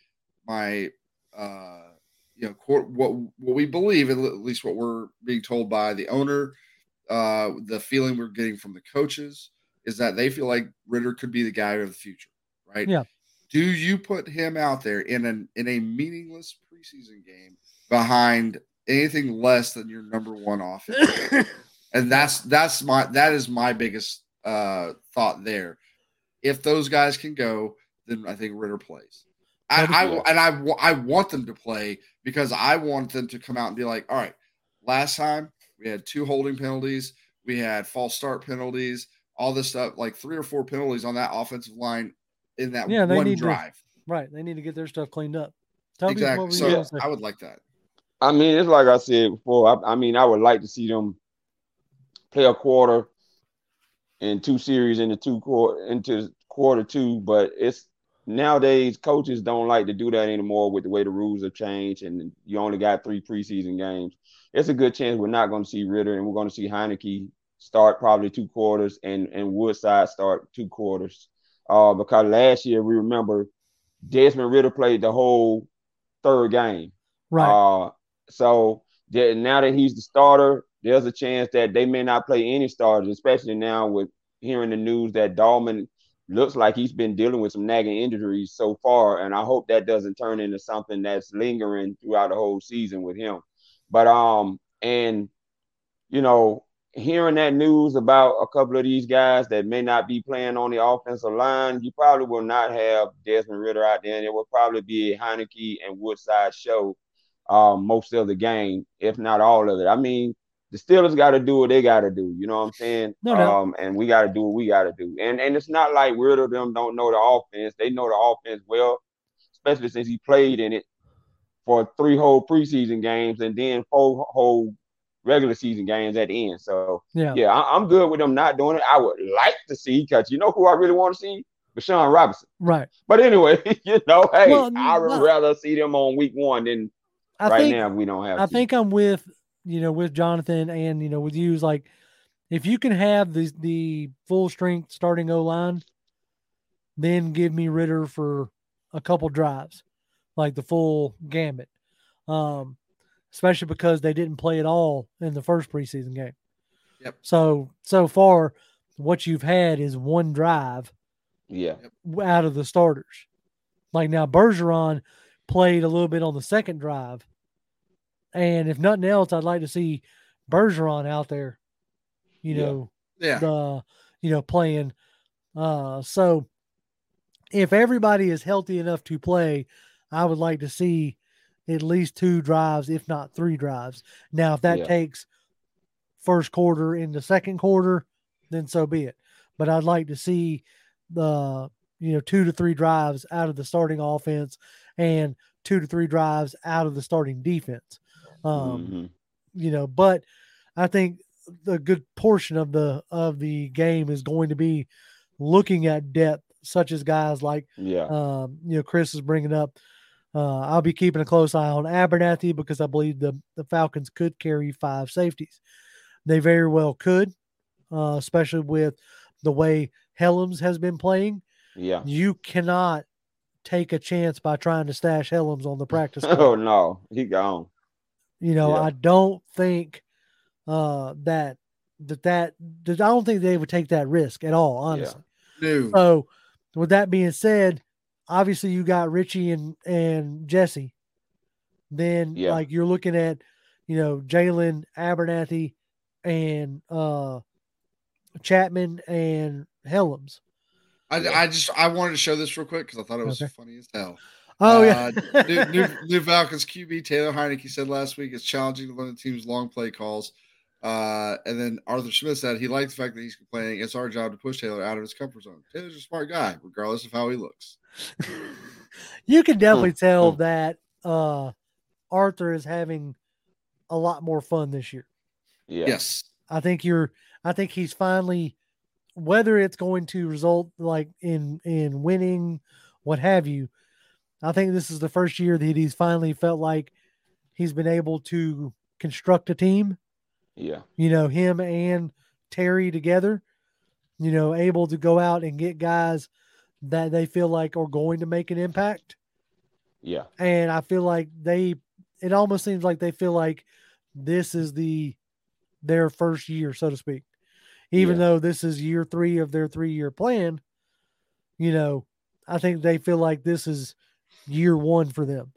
what we believe, at least what we're being told by the owner, the feeling we're getting from the coaches is that they feel like Ritter could be the guy of the future, right? Yeah. Do you put him out there in a meaningless preseason game behind anything less than your number one offense? And that is my biggest thought there. If those guys can go, then I think Ritter plays. I want them to play because I want them to come out and be like, all right, last time we had 2 holding penalties, we had false start penalties, all this stuff, like 3 or 4 penalties on that offensive line in that one drive. Right. They need to get their stuff cleaned up. Exactly. So I would like that. I mean, it's like I said before. I mean, I would like to see them play a quarter and 2 series into quarter 2, but it's nowadays coaches don't like to do that anymore with the way the rules have changed, and you only got 3 preseason games. It's a good chance we're not going to see Ritter, and we're going to see Heineke start probably 2 quarters and Woodside start 2 quarters. Because last year we remember Desmond Ritter played the whole 3rd game. Right. So now that he's the starter, there's a chance that they may not play any starters, especially now with hearing the news that Dahlman looks like he's been dealing with some nagging injuries so far. And I hope that doesn't turn into something that's lingering throughout the whole season with him. But, hearing that news about a couple of these guys that may not be playing on the offensive line, you probably will not have Desmond Ritter out there, and it will probably be a Heineke and Woodside show most of the game, if not all of it. I mean, the Steelers got to do what they got to do. You know what I'm saying? No. And we got to do what we got to do. And it's not like Ritter them don't know the offense. They know the offense well, especially since he played in it for 3 whole preseason games and then 4 whole regular season games at the end. So, yeah, I'm good with them not doing it. I would like to see, because you know who I really want to see? Bijan Robinson. Right. But anyway, I would rather see them on week 1 than now we don't have I think I'm with Jonathan and, with you. Like, if you can have the full strength starting O-line, then give me Ritter for a couple drives, like the full gambit. Especially because they didn't play at all in the first preseason game. Yep. So far, what you've had is 1 drive. Yeah. Out of the starters. Like, now Bergeron played a little bit on the 2nd drive. And if nothing else, I'd like to see Bergeron out there, playing. So if everybody is healthy enough to play, I would like to see at least 2 drives, if not 3 drives. Now, if that takes first quarter into second quarter, then so be it. But I'd like to see the 2 to 3 drives out of the starting offense and 2 to 3 drives out of the starting defense. But I think the good portion of the game is going to be looking at depth, such as guys like Chris is bringing up, I'll be keeping a close eye on Abernathy because I believe the Falcons could carry 5 safeties. They very well could, especially with the way Helms has been playing. Yeah. You cannot take a chance by trying to stash Helms on the practice squad. Oh no, he gone. I don't think that I don't think they would take that risk at all, honestly. No. So with that being said, obviously you got Richie and Jesse. Then like you're looking at, Jalen Abernathy and Chapman and Helms. I wanted to show this real quick because I thought it was funny as hell. Oh yeah. new Falcons QB Taylor Heineke said last week it's challenging to learn the team's long play calls. And then Arthur Smith said he liked the fact that he's complaining. It's our job to push Taylor out of his comfort zone. Taylor's a smart guy, regardless of how he looks. You can definitely tell that Arthur is having a lot more fun this year. Yeah. Yes. I think he's finally, whether it's going to result like in winning, what have you, I think this is the first year that he's finally felt like he's been able to construct a team. Yeah. Him and Terry together, able to go out and get guys that they feel like are going to make an impact. Yeah. And I feel like it almost seems like they feel like this is their first year, so to speak. Even though this is year 3 of their 3-year plan, I think they feel like this is year 1 for them.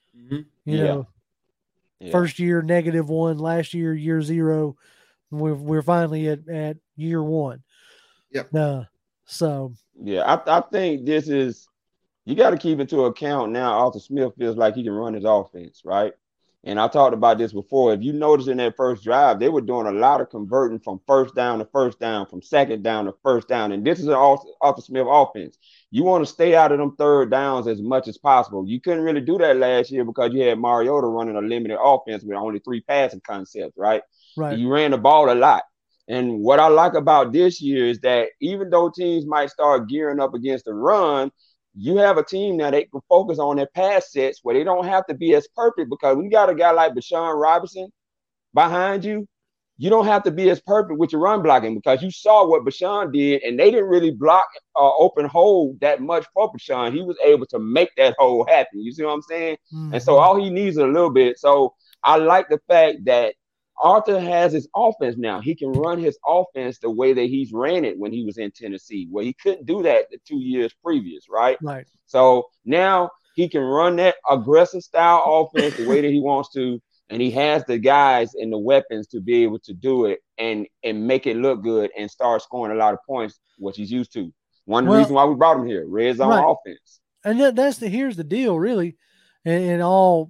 Mm-hmm. First year -1, last year, year 0. We're finally at year 1. Yep. So I think this is, you got to keep into account now. Arthur Smith feels like he can run his offense, right? And I talked about this before. If you notice in that first drive, they were doing a lot of converting from first down to first down, from second down to first down. And this is an Arthur Smith offense. You want to stay out of them third downs as much as possible. You couldn't really do that last year because you had Mariota running a limited offense with only 3 passing concepts, right? Right. You ran the ball a lot. And what I like about this year is that even though teams might start gearing up against the run, you have a team now that can focus on their pass sets where they don't have to be as perfect, because when you got a guy like Bijan Robinson behind you, you don't have to be as perfect with your run blocking, because you saw what Bijan did, and they didn't really block open hole that much for Bijan. He was able to make that hole happen. You see what I'm saying? Mm-hmm. And so all he needs is a little bit. So I like the fact that Arthur has his offense now. He can run his offense the way that he's ran it when he was in Tennessee, where he couldn't do that the 2 years previous, right? Right. So now he can run that aggressive style offense the way that he wants to, and he has the guys and the weapons to be able to do it and make it look good and start scoring a lot of points, which he's used to. One reason why we brought him here, red zone offense. And here's the deal, really, in all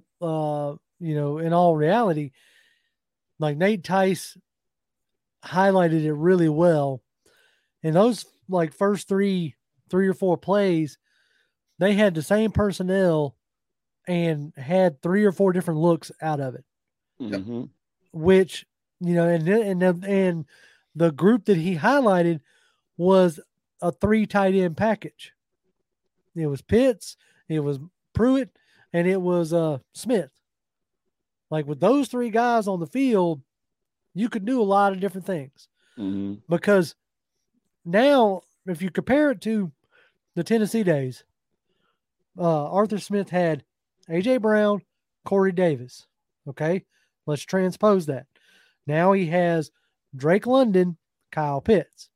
in all reality. Like Nate Tice highlighted it really well. In those like first three or 4 plays, they had the same personnel and had 3 or 4 different looks out of it. Mm-hmm. Which, and the group that he highlighted was a 3 tight end package. It was Pitts, it was Pruitt, and it was Smith. Like with those 3 guys on the field, you could do a lot of different things. Mm-hmm. Because now, if you compare it to the Tennessee days, Arthur Smith had A.J. Brown, Corey Davis. Okay, let's transpose that. Now he has Drake London, Kyle Pitts.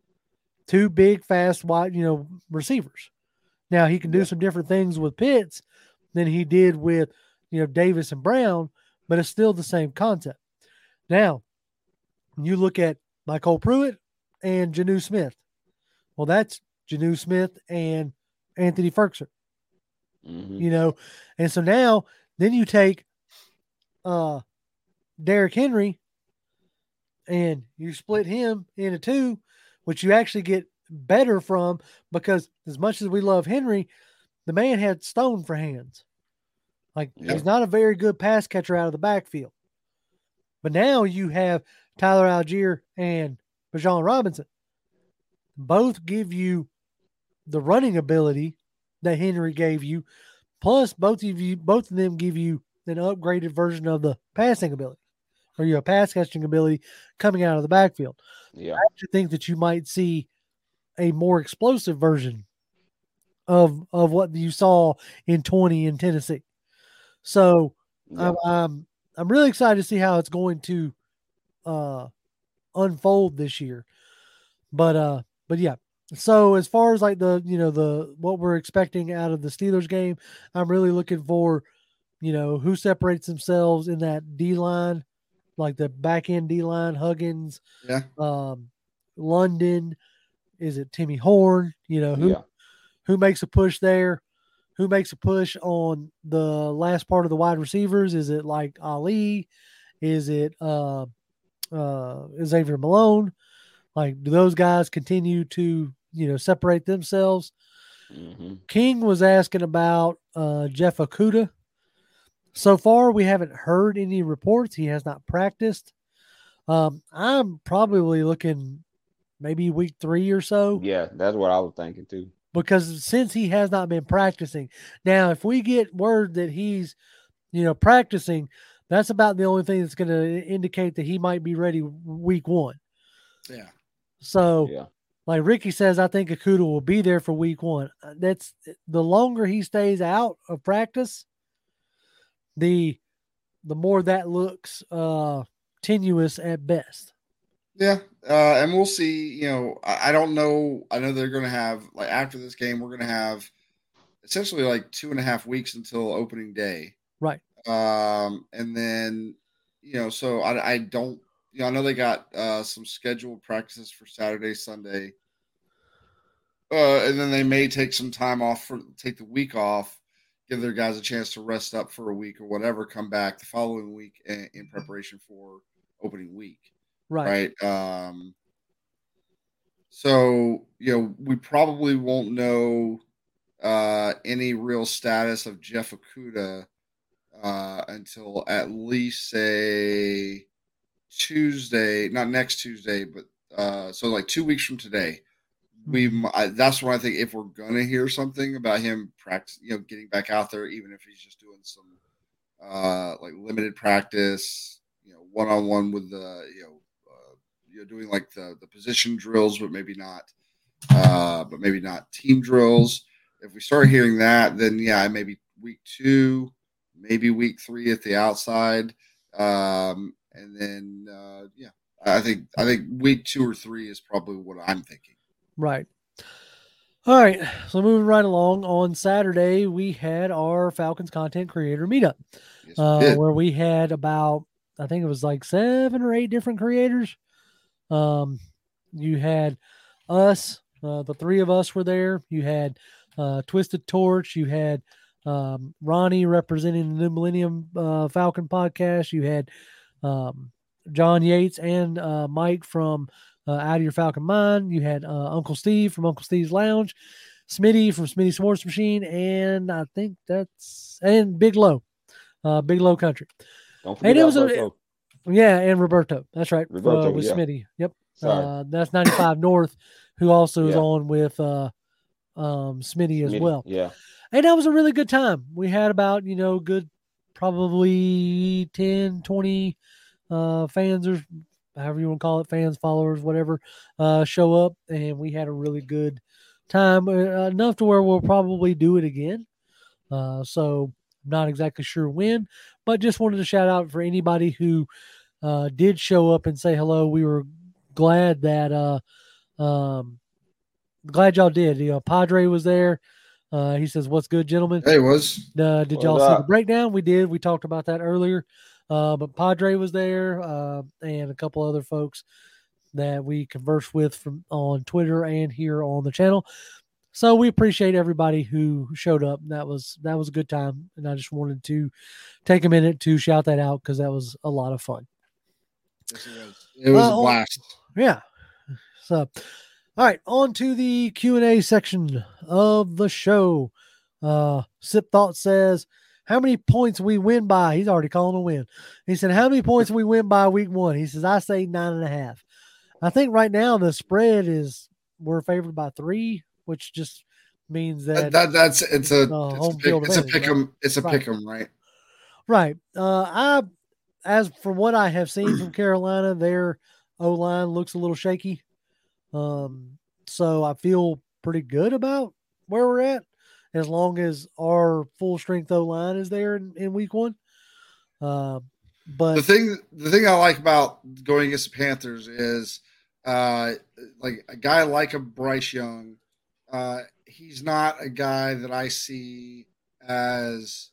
2 big, fast, wide, receivers. Now he can do some different things with Pitts than he did with, Davis and Brown, but it's still the same concept. Now, you look at Michael Pruitt and Jonnu Smith. Well, that's Jonnu Smith and Anthony Ferguson. Mm-hmm. And so now, then you take Derrick Henry and you split him into 2, which you actually get better from, because as much as we love Henry, the man had stone for hands. Like, he's not a very good pass catcher out of the backfield. But now you have Tyler Algier and Bijan Robinson. Both give you the running ability that Henry gave you, Plus, both of them give you an upgraded version of the passing ability, or your pass catching ability coming out of the backfield. Yeah. I actually think that you might see a more explosive version of what you saw in 20 in Tennessee. So Yeah. I'm really excited to see how it's going to unfold this year. But yeah. So as far as like the what we're expecting out of the Steelers game, I'm really looking for, who separates themselves in that D line, like the back end D line, Huggins, Yeah. London, is it Timmy Horn? Who makes a push there? Who makes a push on the last part of the wide receivers? Is it like Ali? Is it Xavier Malone? Like, do those guys continue to, separate themselves? Mm-hmm. King was asking about Jeff Okudah. So far, we haven't heard any reports. He has not practiced. I'm probably looking maybe week 3 or so. Yeah, that's what I was thinking too. Because since he has not been practicing, now if we get word that he's, practicing, that's about the only thing that's going to indicate that he might be ready week 1. Yeah. So, Yeah. like Ricky says, I think Okudah will be there for week 1. That's the longer he stays out of practice, the more that looks tenuous at best. Yeah, and we'll see. I don't know. I know they're going to have, like, after this game, we're going to have essentially like 2.5 weeks until opening day. Right. And then, so I don't, I know they got some scheduled practices for Saturday, Sunday. And then they may take some time off take the week off, give their guys a chance to rest up for a week or whatever, come back the following week in preparation for opening week. Right. So, we probably won't know any real status of Jeff Okudah until at least, say, Tuesday, not next Tuesday, but so like 2 weeks from today. That's when I think if we're gonna hear something about him practice, getting back out there, even if he's just doing some like limited practice, one-on-one with the doing like the position drills, but maybe not team drills. If we start hearing that, then yeah, maybe week 2, maybe week 3 at the outside, and then I think week 2 or 3 is probably what I'm thinking. Right. All right. So moving right along, on Saturday, we had our Falcons content creator meetup, where we had about, I think it was like 7 or 8 different creators. You had us, the 3 of us were there. You had Twisted Torch. You had Ronnie representing the New Millennium Falcon podcast. You had John Yates and Mike from Out of Your Falcon Mind. You had Uncle Steve from Uncle Steve's Lounge, Smitty from Smitty Sports Machine, and I think and Big Low Country. Don't forget Roberto. And Roberto. That's right. Roberto, with Smitty. Yep. Sorry. That's 95 North, who also is on with Smitty as well. Yeah. And that was a really good time. We had about, good probably 10, 20 fans, or however you want to call it, fans, followers, whatever, show up, and we had a really good time, enough to where we'll probably do it again. So I'm not exactly sure when, but just wanted to shout out for anybody who did show up and say hello. We were glad that glad y'all did. Padre was there. He says, "What's good, gentlemen?" Hey, was did y'all see the breakdown? We did. We talked about that earlier. But Padre was there, and a couple other folks that we conversed with on Twitter and here on the channel. So we appreciate everybody who showed up. That was a good time, and I just wanted to take a minute to shout that out because that was a lot of fun. Yes, it was a blast. Yeah. So, all right, on to the Q&A section of the show. Sip Thought says, how many points we win by? He's already calling a win. He said, how many points we win by week 1? He says, I say 9.5. I think right now the spread is we're favored by 3, which just means that it's a home field advantage. It's a pick 'em, right? Right. As from what I have seen from Carolina, their O-line looks a little shaky. So I feel pretty good about where we're at, as long as our full strength O-line is there in week 1. But the thing I like about going against the Panthers is like a guy like a Bryce Young. He's not a guy that I see as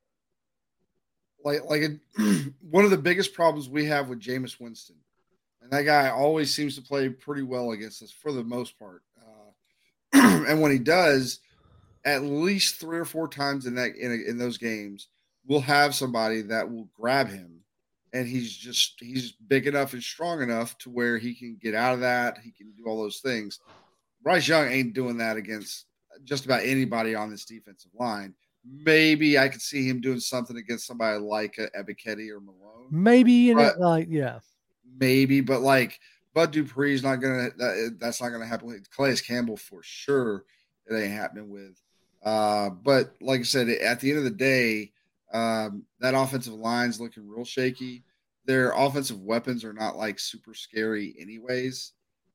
like one of the biggest problems we have with Jameis Winston, and that guy always seems to play pretty well against us for the most part. And when he does, at least 3 or 4 times in those games, we'll have somebody that will grab him, and he's big enough and strong enough to where he can get out of that. He can do all those things. Bryce Young ain't doing that against just about anybody on this defensive line. Maybe I could see him doing something against somebody like Ebiketie or Malone. Maybe, maybe, but like Bud Dupree's not gonna. That's not gonna happen with Calais Campbell for sure. It ain't happening with. But like I said, at the end of the day, that offensive line's looking real shaky. Their offensive weapons are not like super scary, anyways.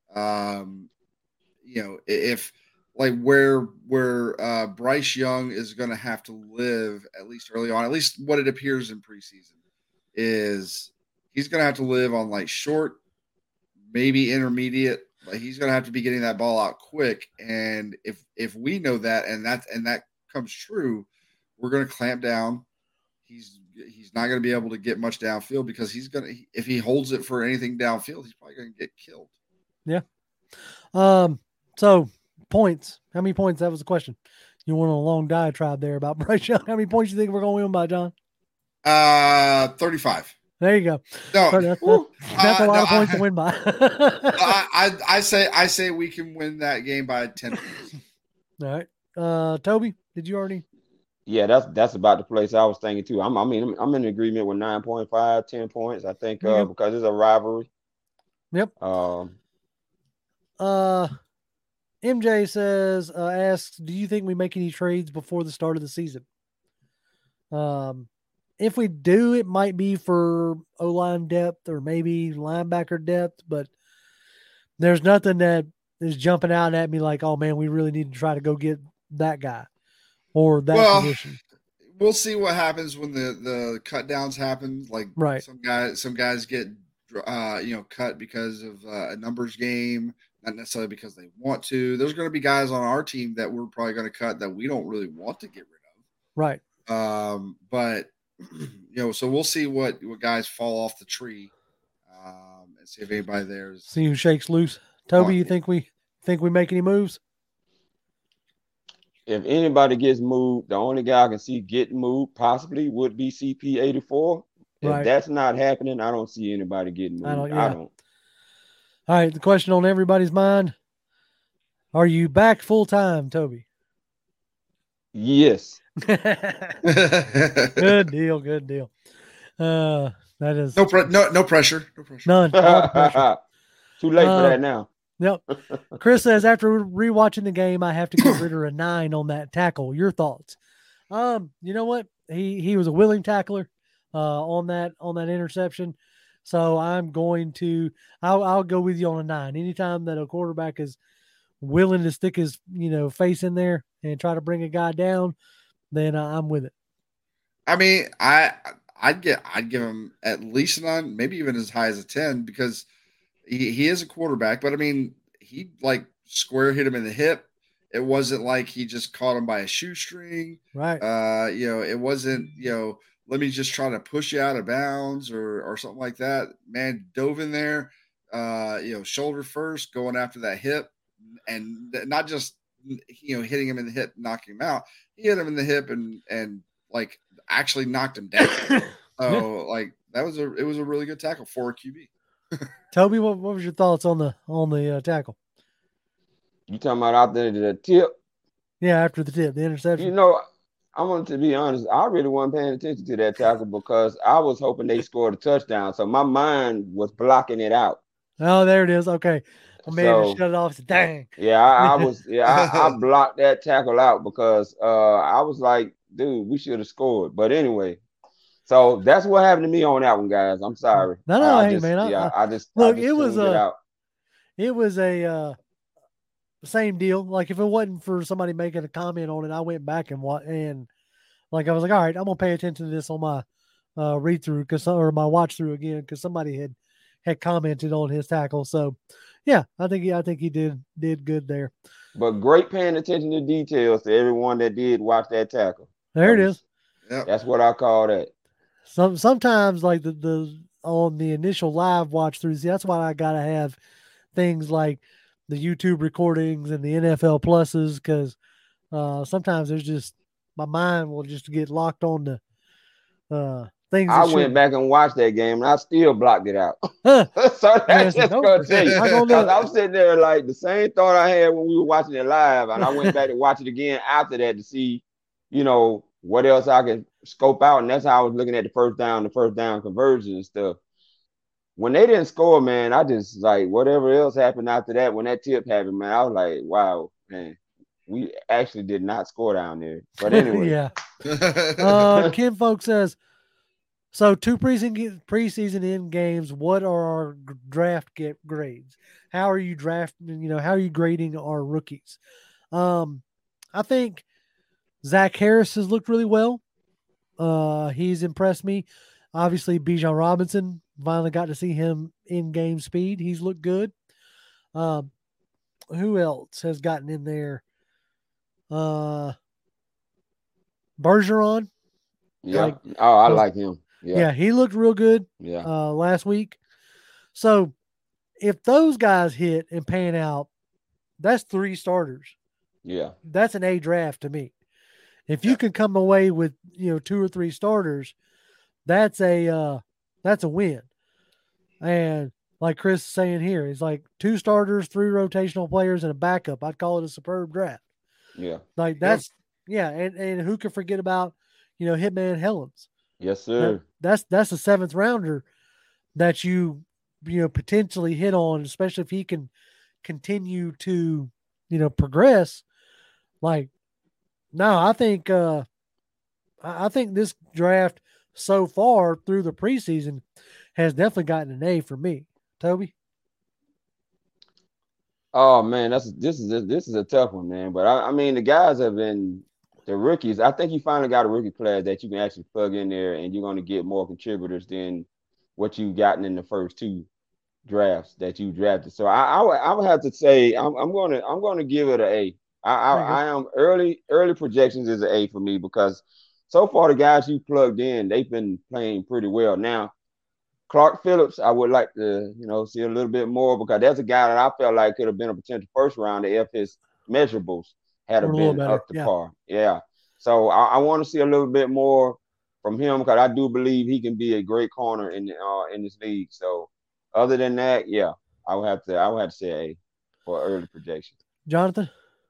If like where Bryce Young is going to have to live, at least early on, at least what it appears in preseason, is he's going to have to live on like short, maybe intermediate. Like he's going to have to be getting that ball out quick. And if we know that and that comes true, we're going to clamp down. He's not going to be able to get much downfield because if he holds it for anything downfield, he's probably going to get killed. Yeah. So points. How many points? That was the question. You went on a long diatribe there about Bryce Young. How many points do you think we're going to win by, John? 35. There you go. No, that's a lot of points to win by. I say we can win that game by 10 points. All right. Toby, did you already? Yeah, that's about the place I was thinking too. I'm in agreement with 9.5, 10 points. I think because it's a rivalry. Yep. MJ says, asks, do you think we make any trades before the start of the season? If we do, it might be for O-line depth or maybe linebacker depth, but there's nothing that is jumping out at me like, oh man, we really need to try to go get that guy or that position. We'll see what happens when the cut downs happen. Like right. some guys get cut because of a numbers game, not necessarily because they want to. There's going to be guys on our team that we're probably going to cut that we don't really want to get rid of. Right. But so we'll see what guys fall off the tree, and see if anybody there's see who shakes loose. Toby, you think we make any moves? If anybody gets moved, the only guy I can see get moved possibly would be CP84. If that's not happening, I don't see anybody getting moved. I don't. All right. The question on everybody's mind: are you back full time, Toby? Yes. Good deal. That is no pressure. None. Pressure. Too late for that now. Yep. Chris says after rewatching the game, I have to give Ritter a 9 on that tackle. Your thoughts? You know what? He was a willing tackler on that interception. So I'm going to I'll go with you on a 9. Anytime that a quarterback is willing to stick his face in there and try to bring a guy down, then I'm with it. I mean, I'd give him at least a 9, maybe even as high as a 10 because he is a quarterback. But I mean, he like square hit him in the hip. It wasn't like he just caught him by a shoestring. Right. It wasn't, let me just try to push you out of bounds or something like that. Man, dove in there, shoulder first, going after that hip, and not just hitting him in the hip, knocking him out. He hit him in the hip and like actually knocked him down. So like it was a really good tackle for a QB. Toby, what was your thoughts on the tackle? You talking about out there the tip? Yeah, after the tip, the interception. I want to be honest. I really wasn't paying attention to that tackle because I was hoping they scored a touchdown. So my mind was blocking it out. Oh, there it is. Okay. I made So it shut it off. Dang. yeah, I blocked that tackle out because I was like, dude, we should have scored. But anyway, so that's what happened to me on that one, guys. I'm sorry. No, hey man. I Look, just tuned it out. it was a same deal. Like if it wasn't for somebody making a comment on it, I went back and like I was like, all right, I'm gonna pay attention to this on my read through or my watch through again because somebody had commented on his tackle. So yeah, I think he did good there. But great paying attention to details to everyone that did watch that tackle. There it is. Yep. That's what I call that. Sometimes like the on the initial live watch throughs, that's why I gotta have things like the YouTube recordings and the NFL pluses because sometimes there's just my mind will just get locked on the things. I went back and watched that game and I still blocked it out. Huh. So that's just gonna tell you. I'm sitting there like the same thought I had when we were watching it live, and I went back to watch it again after that to see, what else I could scope out, and that's how I was looking at the first down conversion and stuff. When they didn't score, man, I just like whatever else happened after that. When that tip happened, man, I was like, wow, man, we actually did not score down there. But anyway, yeah. Kim Folk says, so 2 preseason end games. What are our draft grades? How are you drafting? How are you grading our rookies? I think Zach Harris has looked really well. He's impressed me. Obviously, Bijan Robinson, finally got to see him in game speed. He's looked good. Who else has gotten in there? Bergeron. Yeah. I like him. Yeah, he looked real good. Yeah. Last week. So if those guys hit and pan out, that's 3 starters. Yeah. That's an A draft to me. If you can come away with 2 or 3 starters, that's a win. And like Chris is saying here, it's like 2 starters, 3 rotational players, and a backup. I'd call it a superb draft. Yeah. Like that's and who can forget about Hitman Helms? Yes, sir. That's a 7th rounder that you potentially hit on, especially if he can continue to progress. Like, no, I think this draft so far through the preseason has definitely gotten an A for me. Toby? Oh man, this is a tough one, man. But I mean, the guys have been the rookies. I think you finally got a rookie class that you can actually plug in there, and you're going to get more contributors than what you've gotten in the first 2 drafts that you drafted. So I would have to say I'm going to give it an A. I am early projections is an A for me because so far the guys you plugged in, they've been playing pretty well. Now, Clark Phillips, I would like to, see a little bit more because that's a guy that I felt like could have been a potential first rounder if his measurables had been up to par. Yeah. So I want to see a little bit more from him because I do believe he can be a great corner in this league. So other than that, yeah, I would have to say A for early projection. Jonathan?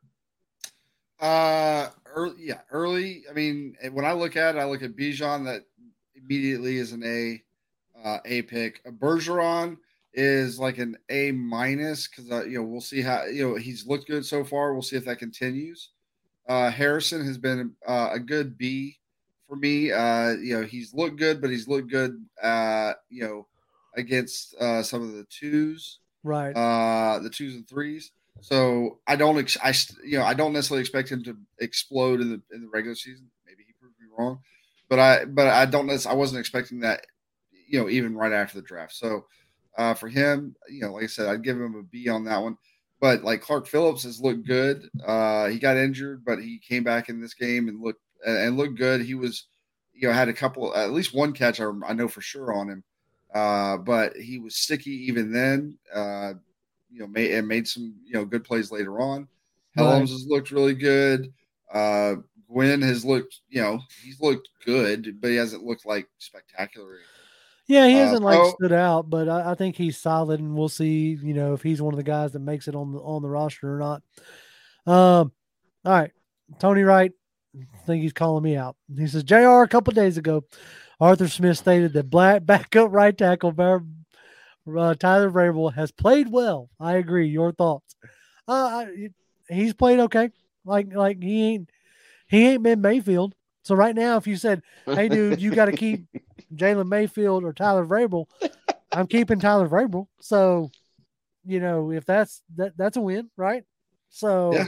Early. I mean, when I look at Bijan, that immediately is an A pick. Bergeron is like an A- because we'll see how he's looked good so far. We'll see if that continues. Harrison has been a good B for me. He's looked good, but he's looked good against some of the 2s, right? The 2s and 3s. So I don't necessarily expect him to explode in the regular season. Maybe he proved me wrong, but I wasn't expecting that. Even right after the draft. So for him, like I said, I'd give him a B on that one. But like Clark Phillips has looked good. He got injured, but he came back in this game and looked good. He was, had at least one catch I know for sure on him. But he was sticky even then. Made some good plays later on. Helms has looked really good. Gwynn has looked, he's looked good, but he hasn't looked like spectacular. Yeah, he hasn't stood out, but I think he's solid, and we'll see, if he's one of the guys that makes it on the roster or not. All right, Tony Wright, I think he's calling me out. He says, JR, a couple of days ago, Arthur Smith stated that backup right tackle Tyler Vrabel has played well. I agree. Your thoughts? He's played okay. Like he ain't been Mayfield. So right now, if you said, "Hey, dude, you got to keep Jalen Mayfield or Tyler Vrabel," I'm keeping Tyler Vrabel. So, if that's a win, right? So,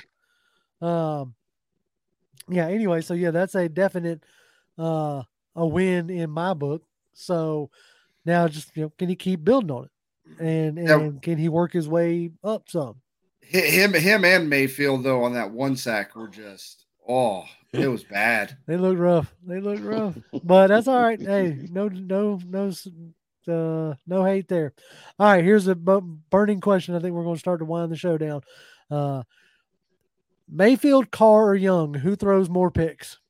Anyway, so that's a definite a win in my book. So now, just can he keep building on it, and can he work his way up some? Him and Mayfield though on that one sack were just it was bad. They look rough. But that's all right. Hey, no hate there. All right, here's a burning question. I think we're going to start to wind the show down. Mayfield, Carr, or Young, who throws more picks?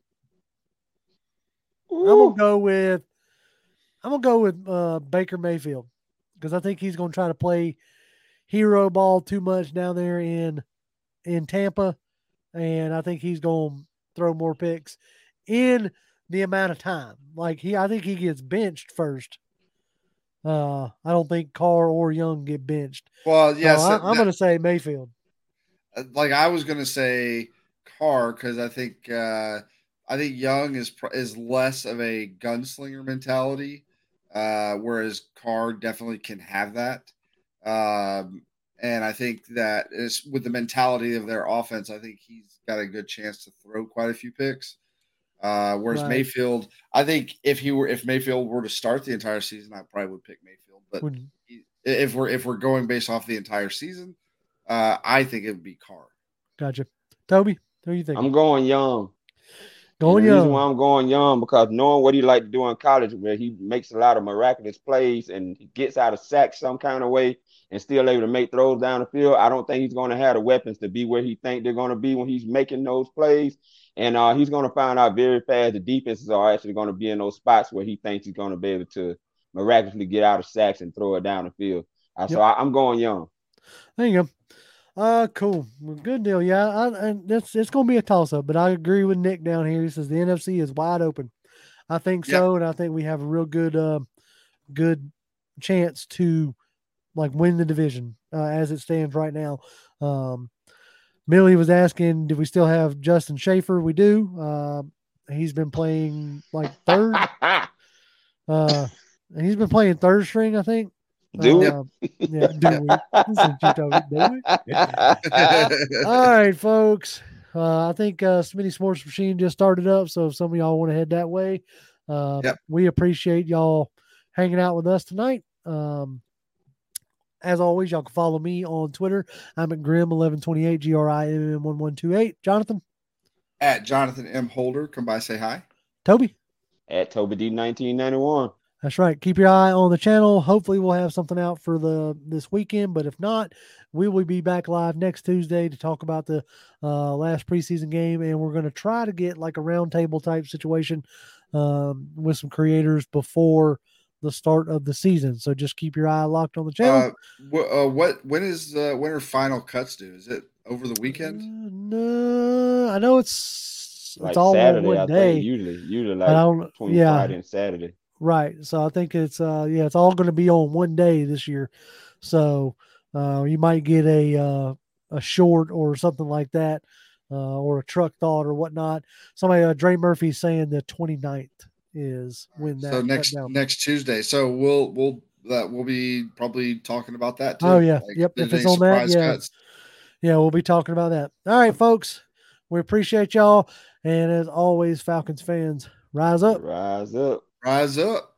Ooh. I'm gonna go with Baker Mayfield because I think he's going to try to play hero ball too much down there in Tampa, and I think he's going to throw more picks in the amount of time. I think he gets benched first. I don't think Carr or Young get benched. Well, yes, so I'm going to say Mayfield. I was going to say Carr because I think Young is less of a gunslinger mentality, whereas Carr definitely can have that. And I think that is with the mentality of their offense. I think he's got a good chance to throw quite a few picks. Whereas right. Mayfield, I think if Mayfield were to start the entire season, I probably would pick Mayfield. But if we're going based off the entire season, I think it would be Carr. Gotcha. Toby, who do you think? I'm going Young. The reason why I'm going Young because knowing what he liked to do in college, where he makes a lot of miraculous plays and he gets out of sacks some kind of way and still able to make throws down the field, I don't think he's going to have the weapons to be where he think they're going to be when he's making those plays. And he's going to find out very fast the defenses are actually going to be in those spots where he thinks he's going to be able to miraculously get out of sacks and throw it down the field. So I'm going Young. There you go. Cool. Well, good deal. Yeah, it's going to be a toss-up, but I agree with Nick down here. He says the NFC is wide open. I think so, and I think we have a real good chance to win the division as it stands right now. Millie was asking, do we still have Justin Schaefer? We do. He's been playing third. He's been playing third string, I think. Do we? Yeah, do we? All right, folks. I think Smitty Sports Machine just started up, so if some of y'all want to head that way, we appreciate y'all hanging out with us tonight. As always, y'all can follow me on Twitter. I'm at Grim1128, GRIMM1128. Jonathan? At Jonathan M. Holder. Come by, say hi. Toby? At Toby D1991. That's right. Keep your eye on the channel. Hopefully we'll have something out for this weekend, but if not, we will be back live next Tuesday to talk about the last preseason game, and we're going to try to get a roundtable type situation with some creators before the start of the season. So just keep your eye locked on the channel. When are final cuts due? Is it over the weekend? No, I know it's all Saturday, on one day. Usually between Friday and Saturday. Right. So I think it's it's all going to be on one day this year. So you might get a short or something like that, or a truck thought or whatnot. Somebody, Dre Murphy's saying the 29th is when that. So next Tuesday. So we'll be probably talking about that too. Oh yeah. Yep. If it's on that, cuts. Yeah, we'll be talking about that. All right, folks. We appreciate y'all. And as always, Falcons fans, rise up. Rise up. Rise up.